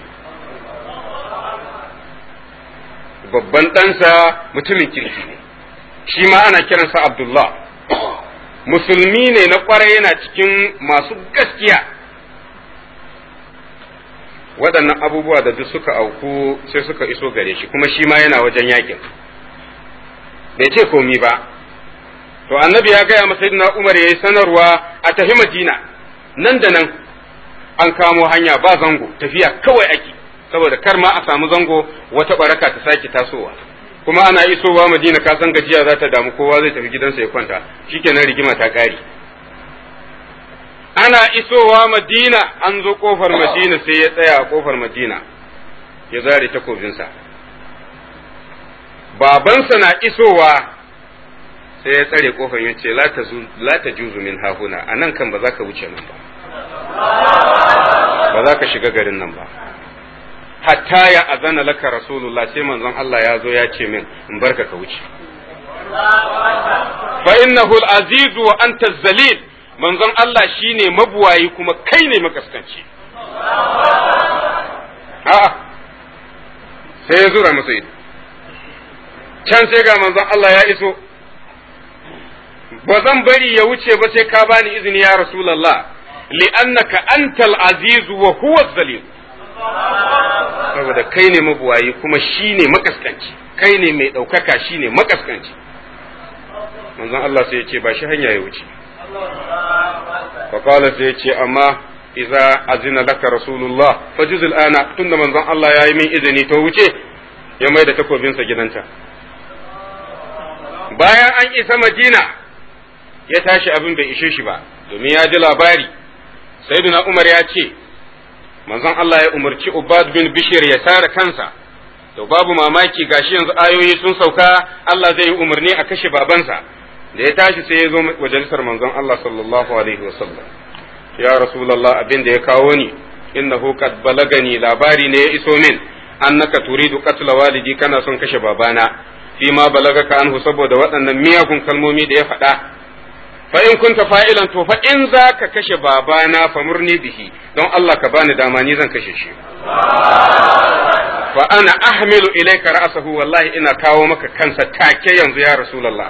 babban ɗansa mutumin kirki ne shi ma ana kiransa Abdullah musulmi ne na kwarai yana cikin masu gaskiya waɗannan abubuwa da duk suka auku sai suka iso gare shi kuma shi ma yana wajen yakin bai ce komi ba to annabi ya gaya masa sayyidina Umar yayi sanarwa a tafi Madina nan da nan an kamo hanya ba zango tafiya kawai ake saboda kar ma a samu zango wata baraka ta sake tasowa kuma ana isowa Madina ka san gajiya za ta damu kowa zai tafi gidansa ya kwanta shikenan rigima ta kare ana isowa Madina an zo kofar Madina sai ya tsaya a kofar Madina ya zare takobinsa babansa na isowa sai ya tsare kofar ya ce la ta juzu min hahuna a nan kan ba za ka wuce nan ba ba za ka shiga garin nan ba hatta ya azana laka rasulullah sai manzon Allah ya zo ya ce min in barka ka wuce fa innahu al-aziz wa anta zalil manzon Allah shine mabuwayi kuma kai ne makaskanci a'a sai ya zura masa ido can sai ga manzon Allah ya iso ba zan bari ya wuce ba sai ka bani izini ya rasulullah li'annaka antal aziz wa huwa zalil saboda kai ne mabuwayi kuma shine makaskanci kai ne mai daukaka shine makaskanci manzon Allah sai ya ce ba shi hanya ya wuce fa qala sai ya ce amma idza azina laka rasulullah fajuz al'ana tunda manzon Allah ya yi min izini to wuce ya mai da takobinsa gidanta bayan an isa Madina ya tashi abin bai ishe shi ba domin ya ji labari sayyidina Umar ya ce manzon Allah ya umarci Ubad bin Bishir ya tara kansa to babu mamaki gashi yanzu ayoyi sun sauka Allah zai yi umarni a kashe babansa da ya tashi sai ya zo majalisar manzon Allah sallallahu alaihi wasallam ya rasulullah abin da ya kawo ni innahu qad balagani labari ne ya iso min annaka turidu qatla walidi kana son kashe babana fi ma balagaka anhu saboda waɗannan miyagun kalmomi da ya faɗa fa in kunta fa'ilan to fa in za ka kashe babana fa murni bihi don Allah ka bani dama ni zan kashe shi fa ana ahmilu ilayka ra'sahu wallahi ina kawo maka kansa take yanzu ya rasulullah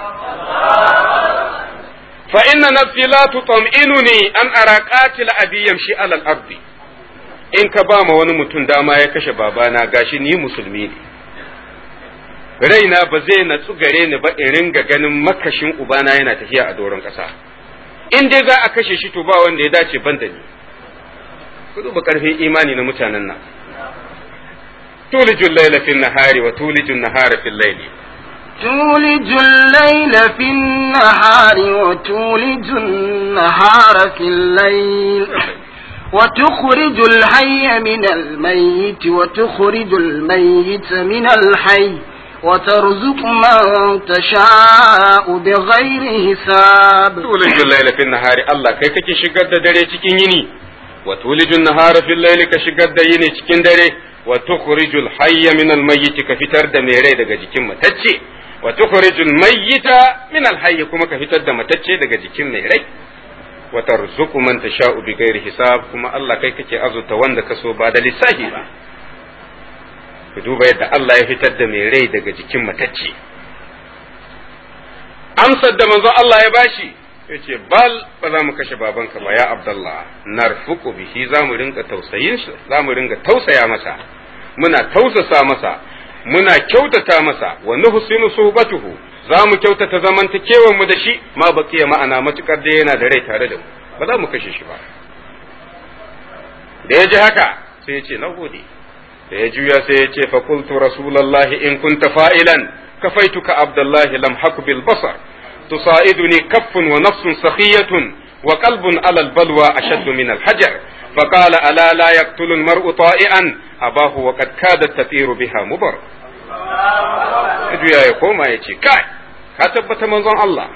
fa inna nafsi la tutam'inuni an ara qatila abi yamshi ala al-ardi in ka ba ma wani mutum dama ya kashe babana gashi ni musulmi ne raina ba zai natsu gare ni ba in ringa ganin makashin ubana yana tafiya a doron ƙasa in dai za a kashe shi to ba wanda ya dace ban da ni ku duba karfin imani na mutanen nan tulijul layla fin nahari wa tulijun nahara fil layli tulijul layla fin nahari wa tulijun nahara fil layli وتخرج الحي من الميت وتخرج الميت من الحي وترزق من تشاء بغير حساب تولج الليل في النهار الله kai kake shigar da dare cikin yini wa tulijun nahara fil layli ka shigar da yini cikin dare wa tukhrijul hayya min al mayyit ka fitar da mai rai daga jikin matacce wa tukhrijul mayyita min al hayy kuma ka fitar da matacce daga jikin mai rai wa tarzuqu man tasha'u bighairi hisab kuma Allah kai kake azurta wanda ka so ba da lissafi ba ku duba yadda Allah ya fitar da mai rai daga jikin matacce amsar da manzo Allah ya bashi yace bal ba za mu kashe babanka ba ya Abdullah narfuqu bihi za mu ringa tausayin shi za mu ringa tausaya masa muna tausasa masa muna kyautata masa wa nuhsinu suhbatuhu za mu kyautata zamantakewar mu da shi ma baqiya ma'ana matukar da yana da rai tare da mu ba za mu kashe shi ba da ya ji haka sai ya ce na gode da ya juya sai ya ce fa qultu rasulullahi in kunta fa'ilan kafaituka abdullahi lam haku bil basar tusaiduni kaffun wa nafsun sakhiyatun wa qalbun ala al balwa ashaddu min al hajar فقال ألا لا يقتل المرء طائعا أباه وقد كادت تطير بها مبر juya ya koma ya ce kai ka tabbata manzon Allah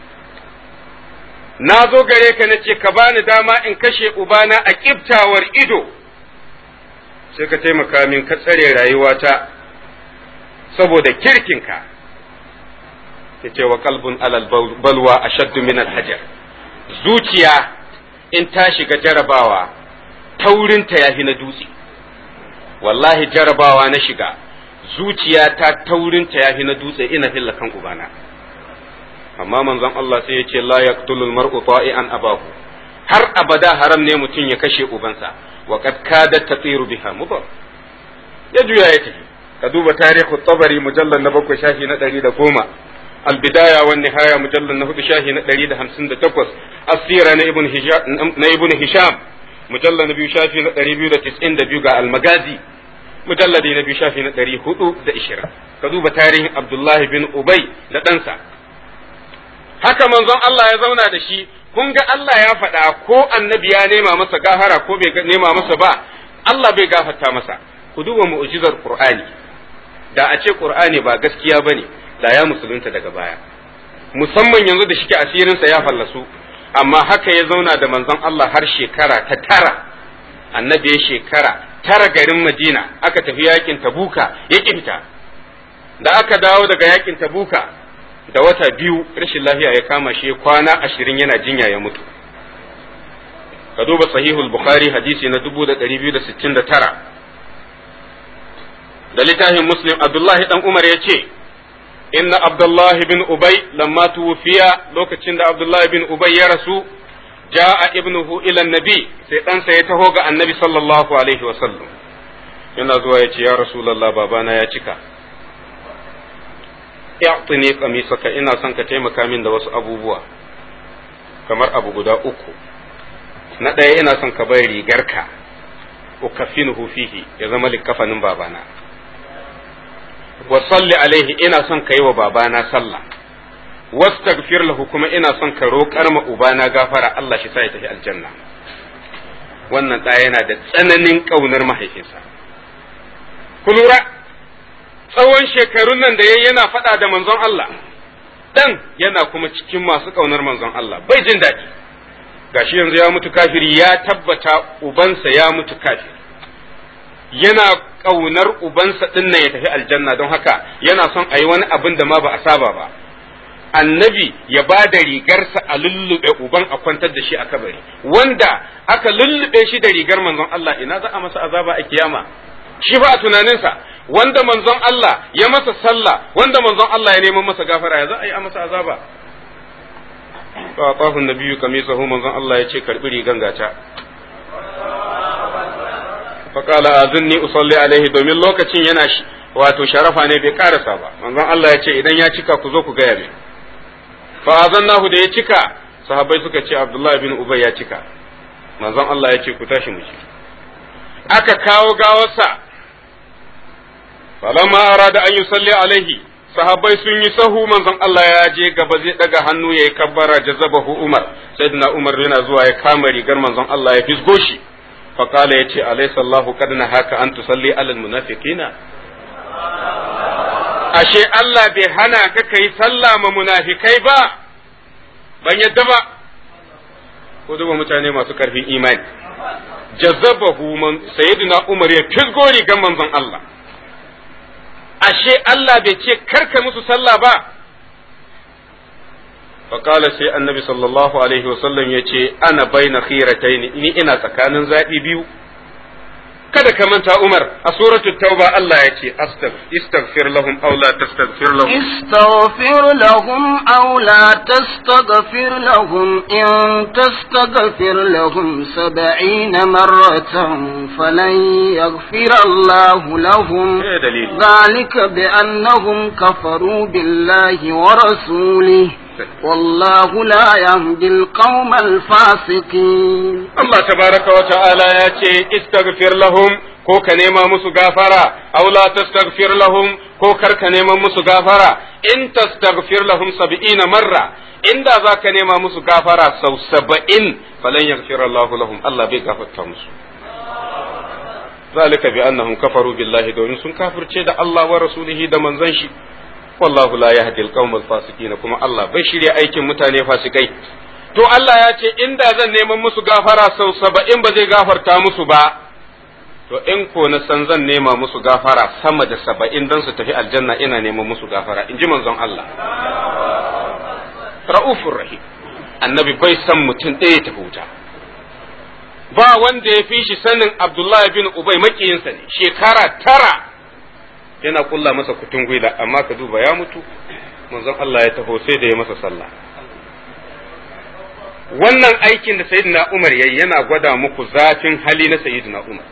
na zo gare ka na ce ka bani dama in kashe ubana a kiftawar ido sai ka taimaka min ka tsare rayuwata saboda kirkinka ya ce wa kalbun alal balwa ashaddu min al-hajar zuciya in ta shiga jarabawa taurinta ya fi na dutse wallahi jarabawa na shiga zuciya ta taurinta ya fi na dutse ina filla kan ubana amma manzon Allah sai ya ce la yaqtulul mar'u ta'ian abahu har abada haram ne mutum ya kashe ubansa wa qad kadat tatiru biha mubar ya juya ya tafi ka duba tarihu tabari mujallal na bakwai shafi na ɗari da goma albidaya wan nihaya mujallal na hudu shafi na ɗari da hamsin da takwas asira na ibn hisham na ibn hisham mujallal na biyu shafi na ɗari biyu da tis'in da biyu ga almagazi mujalladi na biyu shafi na ɗari hudu da ishirin ka duba tarihin abdullahi bin ubay da ɗansa haka manzon Allah ya zauna da shi kun ga Allah ya faɗa ko annabi ya nema masa gafara ko bai nema masa ba Allah bai gafarta masa ku duba mu'jizar Qur'ani da a ce Qur'ani ba gaskiya bane da ya musulunta daga baya musamman yanzu da shike asirinsa ya fallasu amma haka ya zauna da manzon Allah har shekara ta tara annabi ya shekara tara garin Madina aka tafi yakin Tabuka ya fita da aka dawo daga yakin Tabuka da wata biyu rashin lafiya ya kama shi kwana ashirin yana jinya ya mutu ka duba sahihul bukhari hadisi na dubu da ɗari biyu da sittin da tara da littafin muslim abdullahi dan umar ya ce inna abdullahi bin ubay lamma tuwfiya lokacin da abdullahi bin ubay ya rasu ja'a ibnuhu ila nabi sai ɗansa ya taho ga annabi sallallahu alaihi wa sallam yana zuwa ya ce ya rasulullah babana ya cika i'tini qamisaka ina son ka taimaka min da wasu abubuwa kamar abu guda uku na ɗaya ina son ka bai rigarka ukaffinuhu fihi ya zama likkafanin babana wa salli alaihi ina son ka yi wa babana sallah wastaghfir lahu kuma ina son ka roƙar ma ubana gafara Allah shi sa ya tafi aljanna wannan ɗaya yana da tsananin ƙaunar mahaifinsa ku lura tsawon shekarun nan da yayi yana faɗa da manzon Allah dan yana kuma cikin masu ƙaunar manzon Allah bai jin daɗi gashi yanzu ya mutu kafiri ya tabbata ubansa ya mutu kafiri yana ƙaunar ubansa ɗin nan ya tafi aljanna don haka yana son a yi wani abin da ma ba a saba ba annabi ya ba da rigarsa a lullube uban a kwantar da shi a kabari wanda aka lullube shi da rigar manzon Allah ina za a masa azaba a kiyama shi ba a tunaninsa wanda manzon Allah ya masa sallah wanda manzon Allah ya neman masa gafara ya za a yi a masa azaba fa atahu nabiyyu kamisahu manzon Allah ya ce karbi rigan gata fa qala azunni usalli alaihi domin lokacin yana wato sharafa ne bai karasa ba manzon Allah ya ce idan ya cika ku zo ku gaya min fa azannahu da ya cika sahabbai suka ce Abdullah bin Ubay ya cika manzon Allah ya ce ku tashi mu ci aka kawo gawarsa falamma arada an yusalli alaihi sahabbai sun yi sahu manzon Allah ya je gaba zai daga hannu yayi kabbara jazabahu Umar sayyidina Umar yana zuwa ya kama rigar manzon Allah ya fisgo shi fa kala yace alaysa Allahu qad nahaka an tusalli alal munafiqina ashe Allah bai hana ka kai sallah ma munafikai ba ban yadda ba ko duba mutane masu karfin imani jazabahu man sayyidina Umar ya fisgo rigar manzon Allah ashe Allah bai ce karka musu sallah ba faƙala sai annabi sallallahu alaihi wasallam ya ce ana baina khirataini ni ina tsakanin zaɓi biyu kada ka manta Umar a suratul tauba Allah ya ce istaghfir lahum aw la tastaghfir lahum istaghfir lahum aw la tastaghfir lahum in tastaghfir lahum sab'ina marratan falan yaghfir Allah lahum dhalika bi annahum kafaru billahi wa rasulihi والله لا يهدي القوم الفاسقين الله تبارك وتعالى ياتي استغفر لهم ko ka nema musu gafara aw la tastaghfir lahum ko kar ka nema musu gafara in tastaghfir lahum sab'ina marra inda za ka nema musu gafara sau saba'in falan yaghfir Allah lahum Allah bai gafarta musu zalika bi annahum kafaru billahi domin sun kafirce da Allah wa rasulihi da manzon shi wallahu la yahdi al-qawm al-fasiqin kuma Allah bai shirya aikin mutane fasikai to Allah ya ce inda zan neman musu gafara sau saba'in ba zai gafarta musu ba to in ko na san zan nema musu gafara sama da saba'in dan su tafi aljanna ina neman musu gafara in ji manzon Allah ra'ufur rahim annabi bai san mutum ɗaya ta huta ba wanda ya fi shi sanin Abdullahi bin Ubay makiyinsa ne shekara tara yana kulla masa kutun gwila amma ka duba ya mutu manzon Allah ya taho sai da ya masa sallah wannan aikin da sayyidina Umar yayi yana gwada muku zafin hali na sayyidina Umar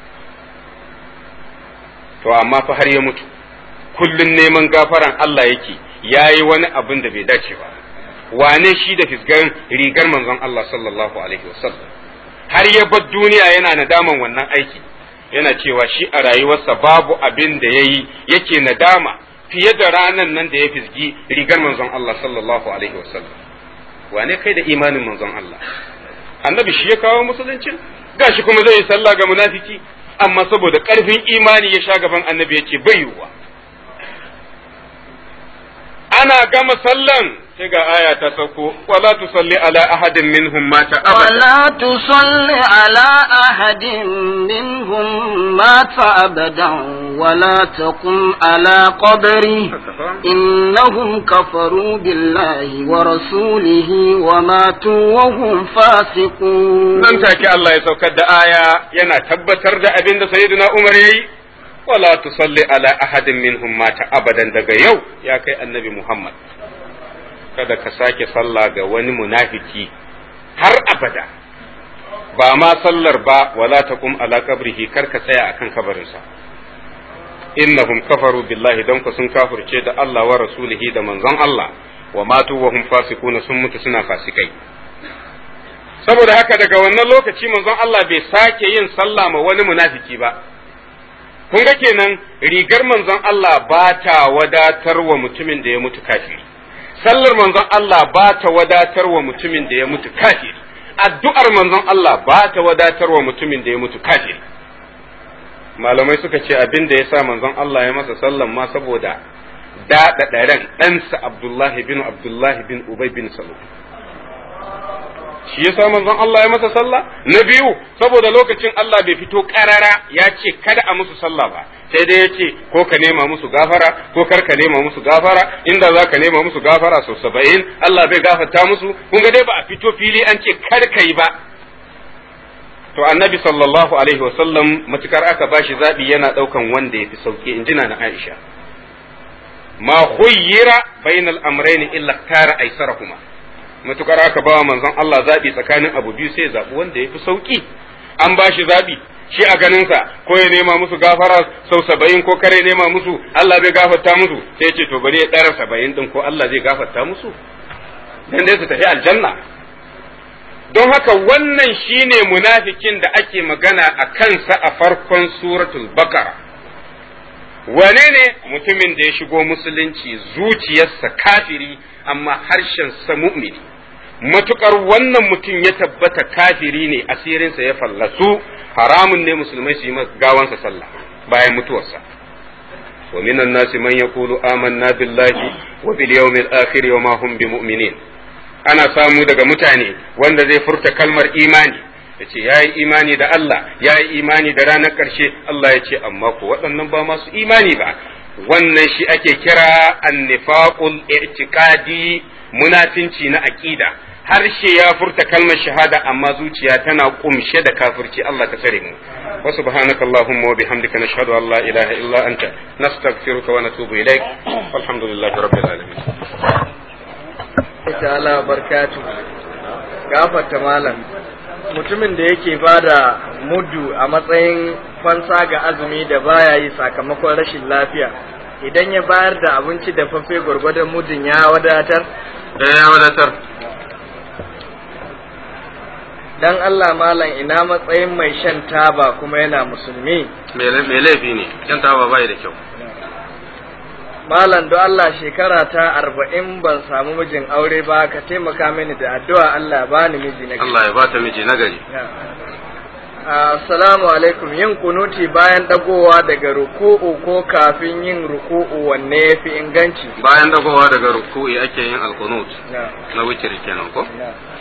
to amma fa har ya mutu kullun neman gafaran Allah yake yayi wani abin da bai dace ba wane shi da fisgan rigar manzon Allah sallallahu alaihi wasallam har ya bar duniya yana nadaman wannan aiki yana cewa shi a rayuwarsa babu abin da ya yi yake nadama fiye da ranan nan da ya fisgi rigar manzon Allah sallallahu alaihi wasallam wane kai da imanin manzon Allah annabi shi ya kawo musuluncin gashi kuma zai yi sallah ga munafiki amma saboda karfin imani ya sha gaban annabi ya ce bai yiwuwa ana gama sallan sai ga aya ta sauko wala tusalli ala ahadin minhum mata abada wala tusalli ala ahadin minhum mata abadan wala taqum ala qabri innahum kafaru billahi wa rasulihi wa matu wa hum fasiqun nan take Allah ya saukar da aya yana tabbatar da abin da sayyidina Umar yayi wala tusalli ala ahadin minhum mata abadan daga yau ya kai annabi Muhammad kada ka sake sallah ga wani munafiki har abada ba ma sallar ba wala taqum ala qabrihi kar ka tsaya akan kabarinsa innahum kafaru billahi dan ku sun kafirce da Allah wa rasulihi da manzon Allah wa matu wa hum fasiquna sun mutu suna fasikai saboda haka daga wannan lokaci manzon Allah bai sake yin sallah ma wani munafiki ba kun ga kenan rigar manzon Allah ba ta wadatar wa mutumin da ya mutu kafiri sallar manzon Allah ba ta wadatar wa mutumin da ya mutu kafiri addu'ar manzon Allah ba ta wadatar wa mutumin da ya mutu kafiri malamai suka ce abin da ya sa manzon Allah ya masa sallan ma saboda daɗaɗa ran ɗansa Abdullahi bin Abdullahi bin Ubay bin Salul shi yasa manzon Allah ya masa sallah na biyu saboda lokacin Allah bai fito karara ya ce kada a musu sallah ba sai dai ya ce ko ka nema musu gafara ko kar ka nema musu gafara inda za ka nema musu gafara sau saba'in Allah bai gafarta musu kun ga dai ba a fito fili an ce kar ka yi ba to annabi sallallahu alaihi wasallam matukar aka bashi zabi yana daukan wanda ya fi sauki in jina na Aisha ma khuyyira bainal amrayni illa tara aisarahuma matukar aka ba manzon Allah zabi tsakanin abu biyu sai zabi wanda yafi sauki an ba shi zabi shi a ganinsa ko ya nema musu gafara sau saba'in ko kare nema musu Allah bai gafarta musu sai ya ce to bari ya ɗara saba'in din ko Allah zai gafarta musu dan dai su tafi aljanna don haka wannan shine munafikin da ake magana a kansa a farkon suratul baqara wane ne mutumin da ya shigo musulunci zuciyarsa kafiri amma harshensa mu'mini matukar wannan mutum ya tabbata kafiri ne asirinsa ya fallasu haramun ne musulmai su yi gawansa sallah bayan mutuwarsa wa minan nasi man yaqulu amanna billahi wa bil yawmil akhir wa ma hum bimu'minin ana samu daga mutane wanda zai furta kalmar imani yace yayi imani da Allah yayi imani da ranar karshe Allah ya ce amma ko waɗannan ba masu imani ba wannan shi ake kira annifaqul i'tiqadi munafinci na aqida harshe ya furta kalmar shahada amma zuciya tana kumshe da kafirci Allah ka tsare mu wa subhanaka allahumma wa bihamdika nashhadu an la ilaha illa anta nastaghfiruka wa natubu ilaik walhamdulillahi rabbil alamin ta'ala barkatu gafarta malam mutumin da yake bada mudu a matsayin fansa ga azumi da baya yi sakamakon rashin lafiya idan ya bayar da abinci da fafe gwargwadon mudun ya wadatar eh ya wadatar dan Allah malam ina matsayin mai shan taba kuma yana musulmi me laifi ne shan taba bai da kyau malam do Allah shekara ta arba'in ban samu mijin aure ba ka taimaka mini da addu'a Allah bani miji na gari Allah ya bata miji na gari assalamu alaikum yin kunuti bayan dagowa daga ruku'u ko kafin yin ruku'u wanne yafi inganci bayan dagowa daga ruku'u ake yin alqunut na witr kenan ko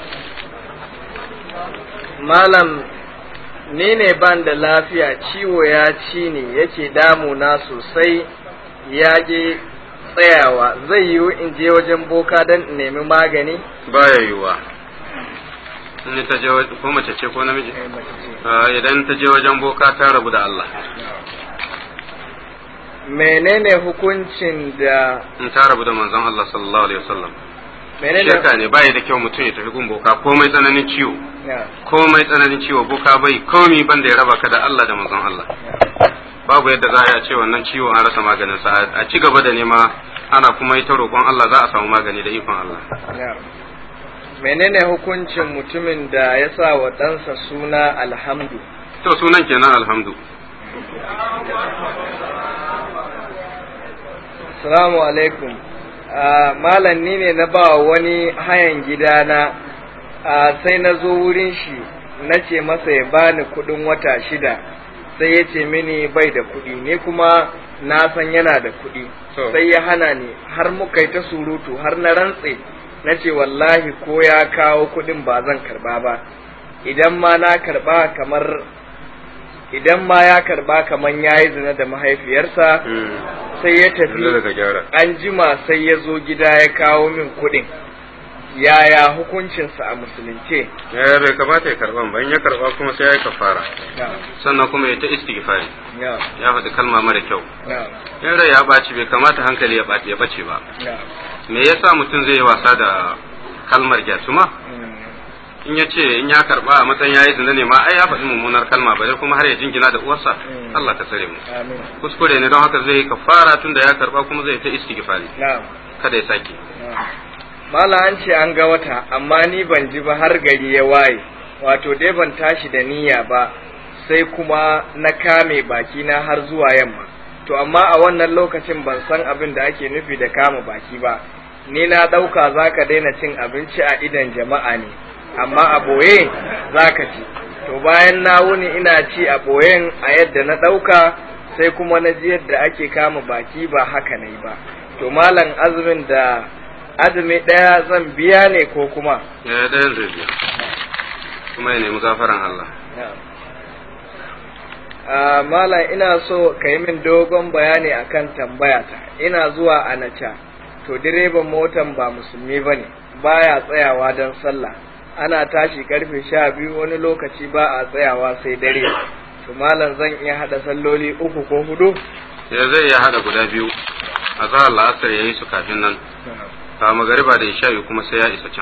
malam ni ne ban da lafiya ciwo ya ci ne yake damuna sosai ya ke tsayawa zai yiwu in je wajen boka don in nemi magani baya yiwuwa in ta je ko mace ce ko namiji idan ta je wajen boka ta rabu da Allah menene hukuncin da in ta rabu da manzon Allah sallallahu alaihi wasallam shirka ne bai da kyau mutum ya tafi gun boka komai tsananin ciwo komai tsananin ciwo boka bai komai banda ya raba ka da Allah da manzon Allah babu yadda za a ce wannan ciwo an rasa maganin sa a ci gaba da nema ana kuma yi ta roƙon Allah za a samu magani da ikon Allah menene hukuncin mutumin da ya sa wa ɗansa suna alhamdu to sunan kenan alhamdu assalamu alaikum malam ni ne na ba wani hayan gidana sai na zo wurin shi na ce masa ya bani kuɗin wata shida sai ya ce mini bai da kuɗi ne kuma na san yana da kuɗi sai ya hana ni har muka yi ta surutu har na rantse na ce wallahi ko ya kawo kuɗin ba zan karba ba idan ma na karba kamar idan ma ya karba kamar yayi zina da mahaifiyarsa sai ya tafi an jima sai ya zo gida ya kawo min kuɗin yaya hukuncinsa a musulunce ya bai kamata ya karban ba in ya karba kuma sai ya yi kafara sannan kuma ya ta istighfari ya faɗi kalma mara kyau in rai ya ɓaci bai kamata hankali ya ɓaci ya bace ba me yasa mutum zai yi wasa da kalmar gyatuma in ya ce in ya karba a matsayin yayi zina ne ma ai ya faɗi mummunar kalma bare kuma har ya jingina da uwarsa Allah ka tsare mu kuskure ne don haka zai yi kafara tunda ya karba kuma zai ta istighfari kada ya sake mala an ce an ga wata amma ni ban ji ba har gari ya waye wato dai ban tashi da niyya ba sai kuma na kame baki na har zuwa yamma to amma a wannan lokacin ban san abin da ake nufi da kama baki ba ni na dauka zaka daina cin abinci a idan jama'a ne amma a boye zaka ci to bayan na wuni ina ci a boyen a yadda na dauka sai kuma na ji yadda ake kama baki ba haka ne ba to malam azumin da azumi ɗaya zan biya ne ko kuma? Ya ɗayan zai biya, kuma ya nemi gafaran Allah. Malam ina so ka yi min dogon bayani akan tambayata, ina zuwa a naca, to direban motan ba musulmi ba ne, baya tsayawa don sallah, ana tashi karfe sha biyu wani lokaci ba a tsayawa sai dare, to malam zan iya haɗa salloli uku ko hudu? Ya zai iya haɗa guda biyu, a zahar la'asar ya yi su kafin nan. a magariba da isha'i kuma sai ya isa can.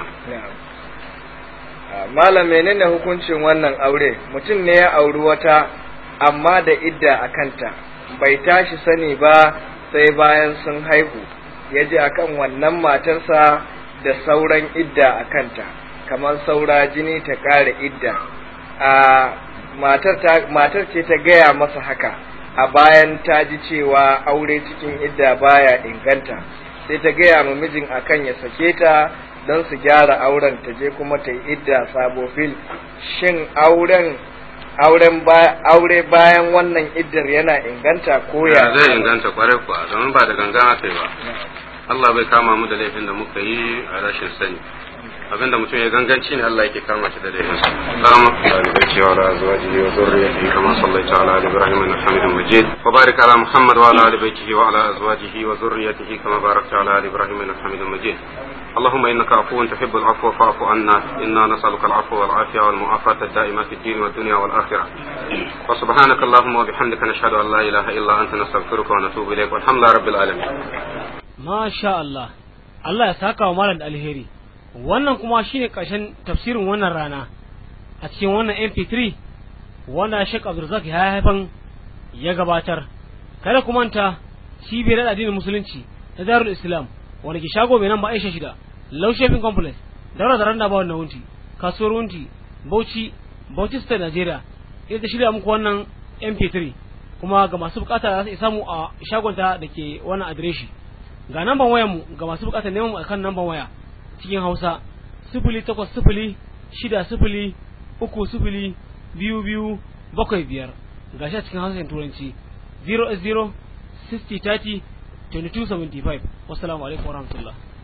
Malam menene hukuncin wannan aure mutum ne ya auri wata amma da idda a kanta bai tashi sani ba sai bayan sun haihu ya ji akan wannan matarsa da sauran idda a kanta kamar saura jini ta ƙara idda a matar ce ta gaya masa haka a bayan ta ji cewa aure cikin idda baya inganta sai ta gaya ma mijin akan ya sake ta don su gyara auren ta je kuma ta yi idda sabo fil shin auren auren ba aure bayan wannan iddar yana inganta ko ya zai inganta kwarai kuwa domin ba da gangan aka yi ba Allah bai kama mu da laifin da muka yi a rashin sani abinda mutum ya ganganci ne Allah yake kama shi da laifin sa salamu alaihi wa ala azwajihi wa dhurriyyatihi kama sallaita ala ali ibrahim innaka hamidum majid wa barik ala muhammad wa ala ali baitihi wa ala azwajihi wa dhurriyyatihi kama barakta ala ali ibrahim innaka hamidum majid اللهم إنك عفو تحب العفو فاعف عنا إنا نسألك العفو والعافية والمعافاة الدائمة في الدين والدنيا والآخرة وسبحانك اللهم وبحمدك نشهد أن لا إله إلا أنت نستغفرك ونتوب إليك والحمد لله رب العالمين ما شاء الله الله يساك ومالا الهيري wannan kuma shine ƙarshen tafsirin wannan rana a cikin wannan M P three wanda Sheikh Abdulrazak ya haifan ya gabatar kada ku manta cibiyar addinin musulunci ta Darul Islam wanda ke shago mai nan ba Aisha shida Low Shopping Complex daura da randa ba wannan wunti kasuwar wunti Bauchi Bauchi State Nigeria ita ta shirya muku wannan M P three kuma ga masu bukata za su samu a shagonta da ke wannan adireshi ga namban wayar mu ga masu bukata neman mu akan namban waya cikin Hausa sifili takwas sifili shida sifili uku sifili biyu biyu bakwai biyar gashi a cikin Hausa Turanci zero eight zero sixty thirty twenty-two seventy-five. Wassalamu alaikum warahmatullahi